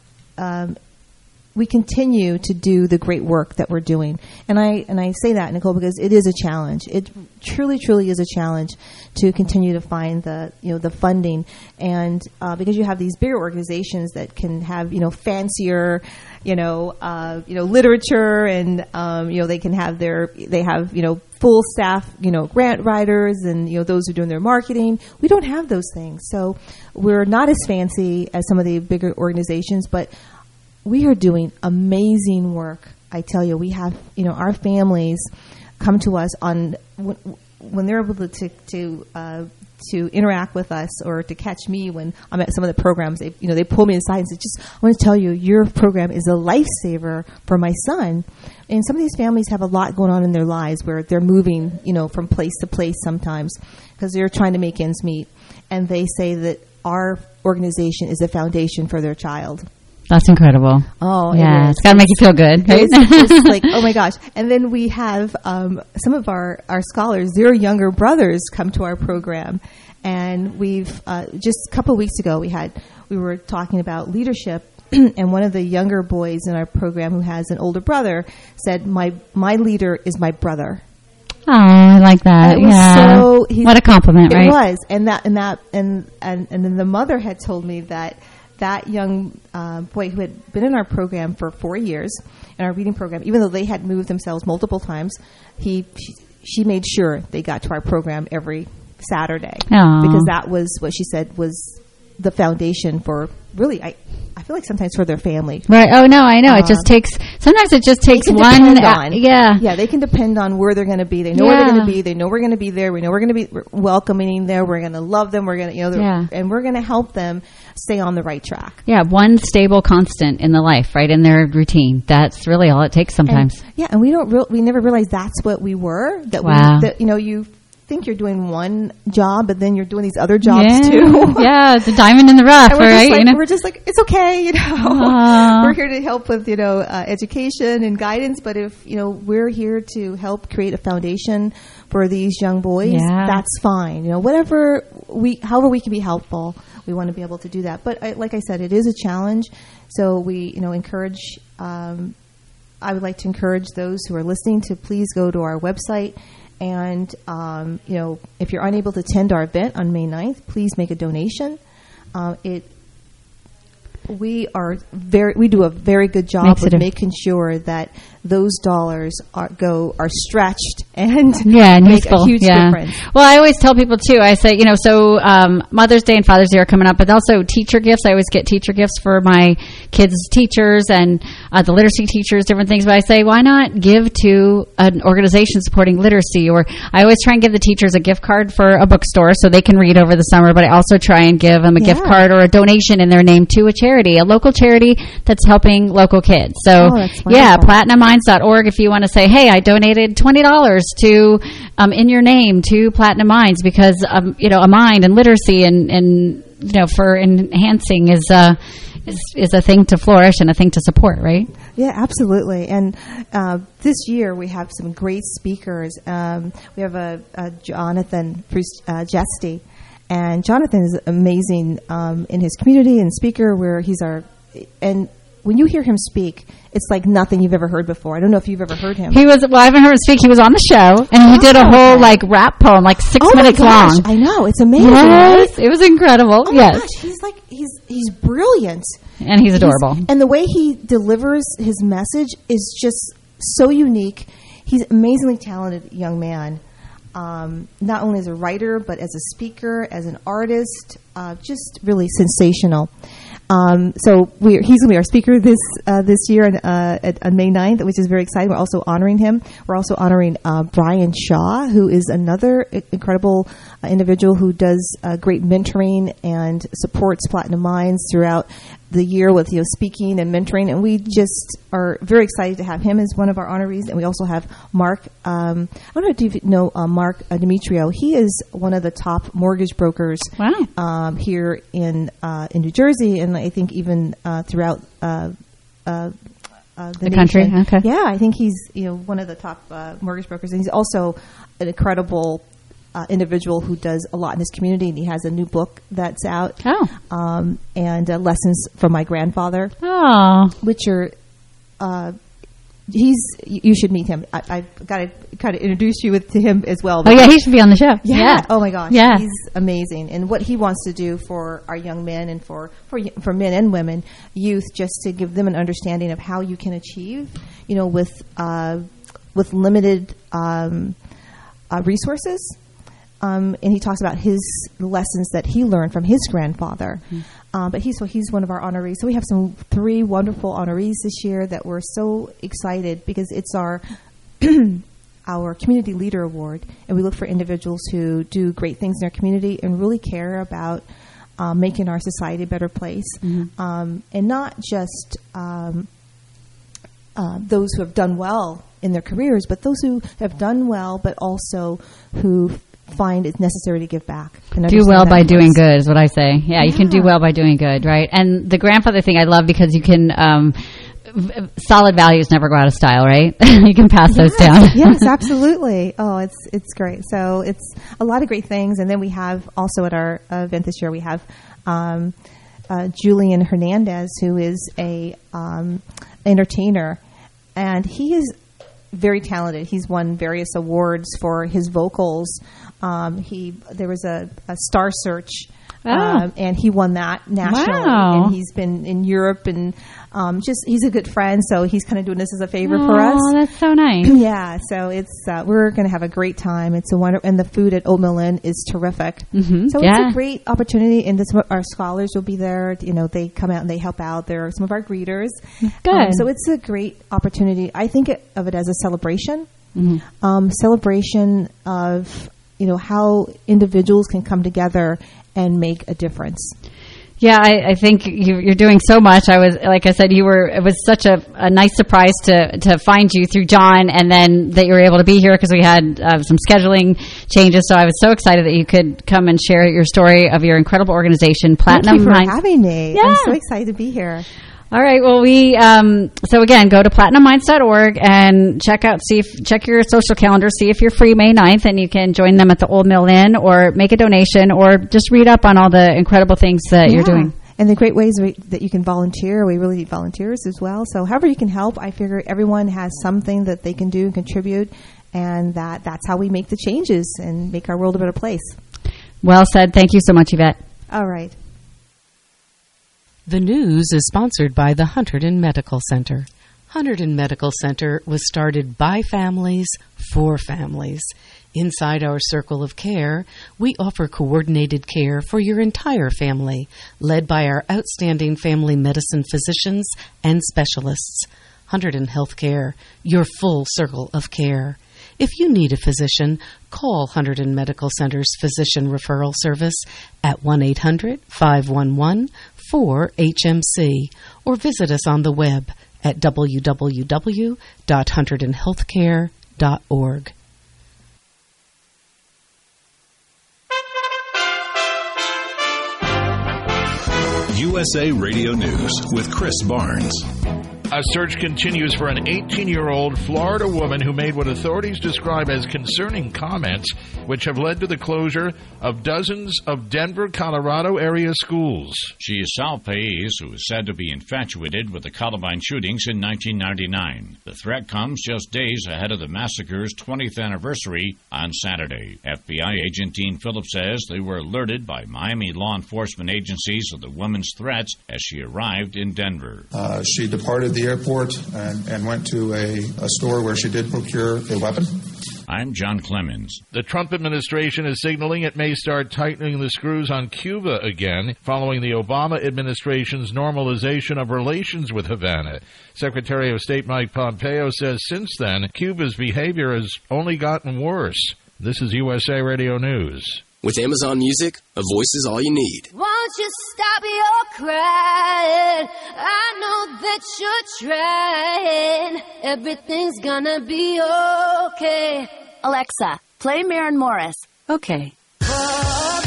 L: um, we continue to do the great work that we're doing. And I and I say that, Nicole, because it is a challenge. It truly, truly is a challenge to continue to find the you know the funding, and uh, because you have these bigger organizations that can have you know fancier. You know, uh, you know, literature, and um, you know, they can have their, they have you know, full staff, you know, grant writers, and you know, those who are doing their marketing. We don't have those things, so we're not as fancy as some of the bigger organizations, but we are doing amazing work. I tell you, we have, you know, our families come to us on when, when they're able to to. to uh, to interact with us or to catch me when I'm at some of the programs. They, you know, they pull me aside and say, just, I want to tell you, your program is a lifesaver for my son. And some of these families have a lot going on in their lives where they're moving, you know, from place to place sometimes because they're trying to make ends meet. And they say that our organization is a foundation for their child.
J: That's incredible.
L: Oh,
J: yeah,
L: it
J: it's got to make you feel good, right?
L: It's, it's like, oh my gosh. And then we have um, some of our, our scholars, their younger brothers come to our program. And we've, uh, just a couple of weeks ago, we had, we were talking about leadership. And one of the younger boys in our program who has an older brother said, my, my leader is my brother.
J: Oh, I like that.
L: And it was
J: yeah.
L: so,
J: what a compliment,
L: it
J: right?
L: It was. And that, and that, and, and, and then the mother had told me that that young uh, boy who had been in our program for four years, in our reading program, even though they had moved themselves multiple times, he, she, she made sure they got to our program every Saturday.
J: Aww.
L: Because that was what she said was the foundation for really, I, I feel like sometimes for their family.
J: Right. Oh, no, I know.
L: Um,
J: it just takes, sometimes it just takes one.
L: On,
J: yeah.
L: Yeah, they can depend on where they're going to be. They know
J: yeah.
L: where they're going to be. They know we're going to be there. We know we're going to be welcoming there. We're going to love them. We're going to, you know,
J: yeah.
L: and we're going to help them stay on the right track.
J: Yeah, one stable constant in the life, right, in their routine. That's really all it takes sometimes.
L: And, yeah, and we don't, re- we never realized that's what we were. That
J: wow.
L: we, that, you know, you think you're doing one job, but then you're doing these other jobs
J: yeah.
L: too.
J: Yeah, it's a diamond in the rough,
L: and we're
J: right?
L: Just like,
J: you know?
L: We're just like, it's okay, you know.
J: Aww.
L: We're here to help with, you know, uh, education and guidance, but if, you know, we're here to help create a foundation for these young boys,
J: yeah.
L: that's fine. You know, whatever we, however we can be helpful, we want to be able to do that. But I, like I said, it is a challenge, so we, you know, encourage, um, I would like to encourage those who are listening to please go to our website. And, um, you know, if you're unable to attend our event on May ninth, please make a donation. Uh, it, we are very, we do a very good job
J: Makes
L: of
J: a,
L: making sure that those dollars are go are stretched and
J: yeah,
L: make
J: useful.
L: a huge
J: yeah.
L: difference.
J: Well, I always tell people too. I say, you know, so um, Mother's Day and Father's Day are coming up, but also teacher gifts. I always get teacher gifts for my kids' teachers and uh, the literacy teachers, different things. But I say, why not give to an organization supporting literacy? Or I always try and give the teachers a gift card for a bookstore so they can read over the summer. But I also try and give them a yeah. gift card or a donation in their name to a charity, a local charity that's helping local kids. So
L: oh,
J: yeah, platinum minds dot org if you want to say, hey, I donated twenty dollars to um, in your name to Platinum Minds because um, you know, a mind and literacy and, and you know, for enhancing is uh is is a thing to flourish and a thing to support, right?
L: Yeah, absolutely. And uh, this year we have some great speakers. Um, we have a, a Jonathan uh, Jesty, and Jonathan is amazing um, in his community and speaker where he's our and. When you hear him speak, it's like nothing you've ever heard before. I don't know if you've ever heard him.
J: He was, well, I haven't heard him speak. He was on the show, and he oh, did a whole, okay. like, rap poem, like six
L: oh
J: minutes
L: my gosh,
J: long.
L: I know. It's amazing,
J: yes,
L: right?
J: It was incredible.
L: Oh,
J: yes.
L: my gosh. He's like, he's, he's brilliant.
J: And he's adorable.
L: He's, and the way he delivers his message is just so unique. He's an amazingly talented young man. Um, not only as a writer, but as a speaker, as an artist, uh, just really sensational. Um, so we're, he's going to be our speaker this uh, this year on, uh, at, on May ninth, which is very exciting. We're also honoring him. We're also honoring uh, Brian Shaw, who is another I- incredible uh, individual who does uh, great mentoring and supports Platinum Minds throughout the year with, you know, speaking and mentoring. And we just are very excited to have him as one of our honorees. And we also have Mark. Um, I don't know if you know uh, Mark uh, Demetrio. He is one of the top mortgage brokers
J: wow.
L: um, here in uh, in New Jersey, and I think even uh, throughout uh, uh, uh, the,
J: the country. Okay.
L: Yeah, I think he's, you know, one of the top uh, mortgage brokers, and he's also an incredible Uh, individual who does a lot in his community, and he has a new book that's out.
J: Oh.
L: Um, and uh, Lessons from My Grandfather.
J: Oh.
L: Which are, uh, he's, you should meet him. I, I've got to kind of introduce you with, to him as well.
J: Oh, yeah, he should be on the show.
L: Yeah.
J: yeah.
L: Oh, my gosh.
J: Yeah.
L: He's amazing. And what he wants to do for our young men and for, for, for men and women, youth, just to give them an understanding of how you can achieve, you know, with, uh, with limited um, uh, resources. Um, and he talks about his lessons that he learned from his grandfather. Mm-hmm. Um, but he's so he's one of our honorees. So we have some three wonderful honorees this year that we're so excited because it's our our Community Leader Award, and we look for individuals who do great things in their community and really care about uh, making our society a better place, mm-hmm. um, and not just um, uh, those who have done well in their careers, but those who have done well, but also who find it's necessary to give back. And
J: Do well by doing
L: good.
J: good is what I say. Yeah, you
L: Yeah.
J: can do well by doing good, right? And the grandfather thing I love because you can, um, v- solid values never go out of style, right? You can pass those
L: Yes,
J: down.
L: yes, absolutely. Oh, it's it's great. So it's a lot of great things. And then we have also at our event this year, we have um, uh, Julian Hernandez, who is a um, entertainer, and he is very talented. He's won various awards for his vocals. Um, he there was a, a Star Search,
J: Oh.
L: um, and he won that nationally.
J: Wow.
L: And he's been in Europe, and um, just he's a good friend. So he's kind of doing this as a favor for us.
J: Oh, that's so nice.
L: Yeah, so it's uh, we're going to have a great time. It's a wonder, and the food at Old Mill Inn is terrific.
J: Mhm.
L: So
J: Yeah.
L: it's a great opportunity, and this, our scholars will be there. You know, they come out and they help out. They're some of our greeters.
J: Good.
L: Um, so it's a great opportunity. I think it, of it as a celebration,
J: Mhm.
L: um, celebration of you know how individuals can come together and make a difference.
J: Yeah, I, I think you, you're doing so much. I was, like I said, you were. It was such a, a nice surprise to to find you through John, and then that you were able to be here because we had uh, some scheduling changes. So I was so excited that you could come and share your story of your incredible organization, Platinum
L: Thank you for
J: Minds.
L: having me.
J: Yeah.
L: I'm so excited to be here.
J: All right. Well, we um, so again, go to platinum minds dot org and check out, see if check your social calendar, see if you're free May ninth, and you can join them at the Old Mill Inn, or make a donation, or just read up on all the incredible things that you're
L: Yeah.
J: doing.
L: And the great ways we, that you can volunteer. We really need volunteers as well. So however you can help, I figure everyone has something that they can do and contribute, and that that's how we make the changes and make our world a better place.
J: Well said. Thank you so much, Yvette.
L: All right.
Q: The news is sponsored by the Hunterdon Medical Center. Hunterdon Medical Center was started by families for families. Inside our circle of care, we offer coordinated care for your entire family, led by our outstanding family medicine physicians and specialists. Hunterdon Healthcare, your full circle of care. If you need a physician, call Hunterdon Medical Center's Physician Referral Service at one eight hundred, five one one, four H M C or visit us on the web at w w w dot hunterdon healthcare dot org.
S: U S A Radio News with Chris Barnes.
B: A search continues for an eighteen-year-old Florida woman who made what authorities describe as concerning comments, which have led to the closure of dozens of Denver, Colorado area schools.
T: She is Sal Pais, who is said to be infatuated with the Columbine shootings in nineteen ninety-nine. The threat comes just days ahead of the massacre's twentieth anniversary on Saturday. F B I agent Dean Phillips says they were alerted by Miami law enforcement agencies of the woman's threats as she arrived in Denver.
U: Uh, she departed the airport and, and went to a, a store where she did procure a weapon.
T: I'm John Clemens.
B: The Trump administration is signaling it may start tightening the screws on Cuba again following the Obama administration's normalization of relations with Havana. Secretary of State Mike Pompeo says since then, Cuba's behavior has only gotten worse. This is U S A Radio News.
V: With Amazon Music, a voice is all you need.
W: Won't you stop your crying? I know that you're trying. Everything's gonna be okay.
X: Alexa, play Maren Morris.
W: Okay. Oh,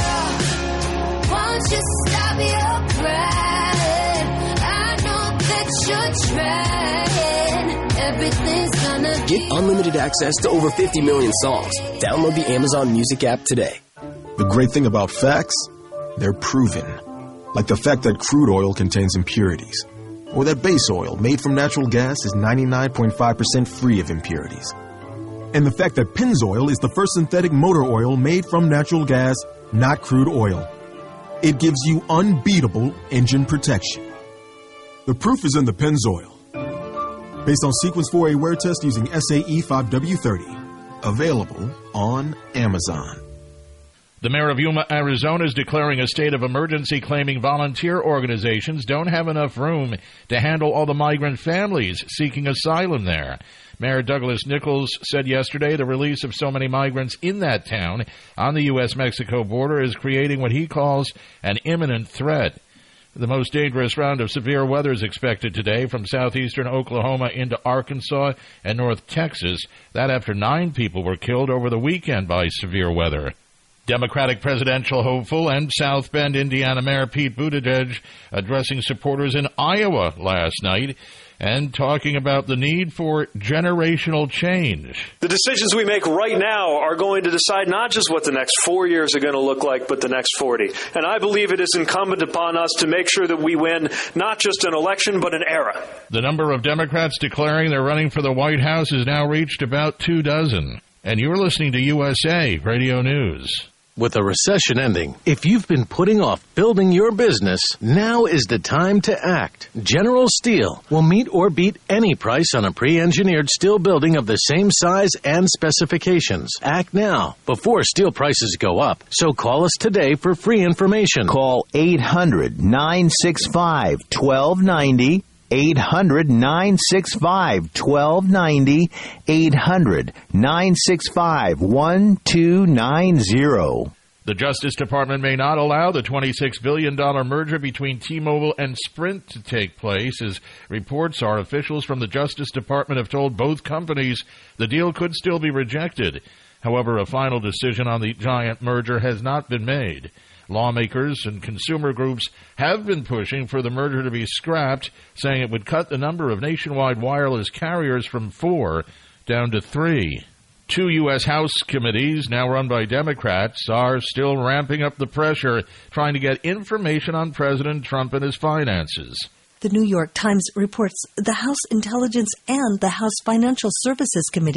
W: girl, won't you stop your crying? I know that you're trying. Everything's gonna be
V: Get unlimited access to over fifty million songs. Download the Amazon Music app today.
Y: The great thing about facts, they're proven. Like the fact that crude oil contains impurities. Or that base oil made from natural gas is ninety-nine point five percent free of impurities. And the fact that Pennzoil is the first synthetic motor oil made from natural gas, not crude oil. It gives you unbeatable engine protection. The proof is in the Pennzoil. Based on Sequence four A wear test using S A E five W thirty. Available on Amazon.
B: The mayor of Yuma, Arizona is declaring a state of emergency, claiming volunteer organizations don't have enough room to handle all the migrant families seeking asylum there. Mayor Douglas Nichols said yesterday the release of so many migrants in that town on the U S Mexico border is creating what he calls an imminent threat. The most dangerous round of severe weather is expected today from southeastern Oklahoma into Arkansas and North Texas. That after nine people were killed over the weekend by severe weather. Democratic presidential hopeful and South Bend, Indiana Mayor Pete Buttigieg addressing supporters in Iowa last night and talking about the need for generational change.
A: The decisions we make right now are going to decide not just what the next four years are going to look like, but the next forty. And I believe it is incumbent upon us to make sure that we win not just an election, but an era.
B: The number of Democrats declaring they're running for the White House has now reached about two dozen. And you're listening to U S A Radio News.
C: With a recession ending, if you've been putting off building your business, now is the time to act. General Steel will meet or beat any price on a pre-engineered steel building of the same size and specifications. Act now, before steel prices go up. So call us today for free information.
D: Call eight hundred, nine six five, one two nine zero. eight hundred, nine six five, one two nine zero. eight hundred, nine six five, one two nine zero.
B: The Justice Department may not allow the twenty-six billion dollars merger between T-Mobile and Sprint to take place. As reports are, officials from the Justice Department have told both companies the deal could still be rejected. However, a final decision on the giant merger has not been made. Lawmakers and consumer groups have been pushing for the merger to be scrapped, saying it would cut the number of nationwide wireless carriers from four down to three. Two U S. House committees, now run by Democrats, are still ramping up the pressure, trying to get information on President Trump and his finances.
E: The New York Times reports the House Intelligence and the House Financial Services Committee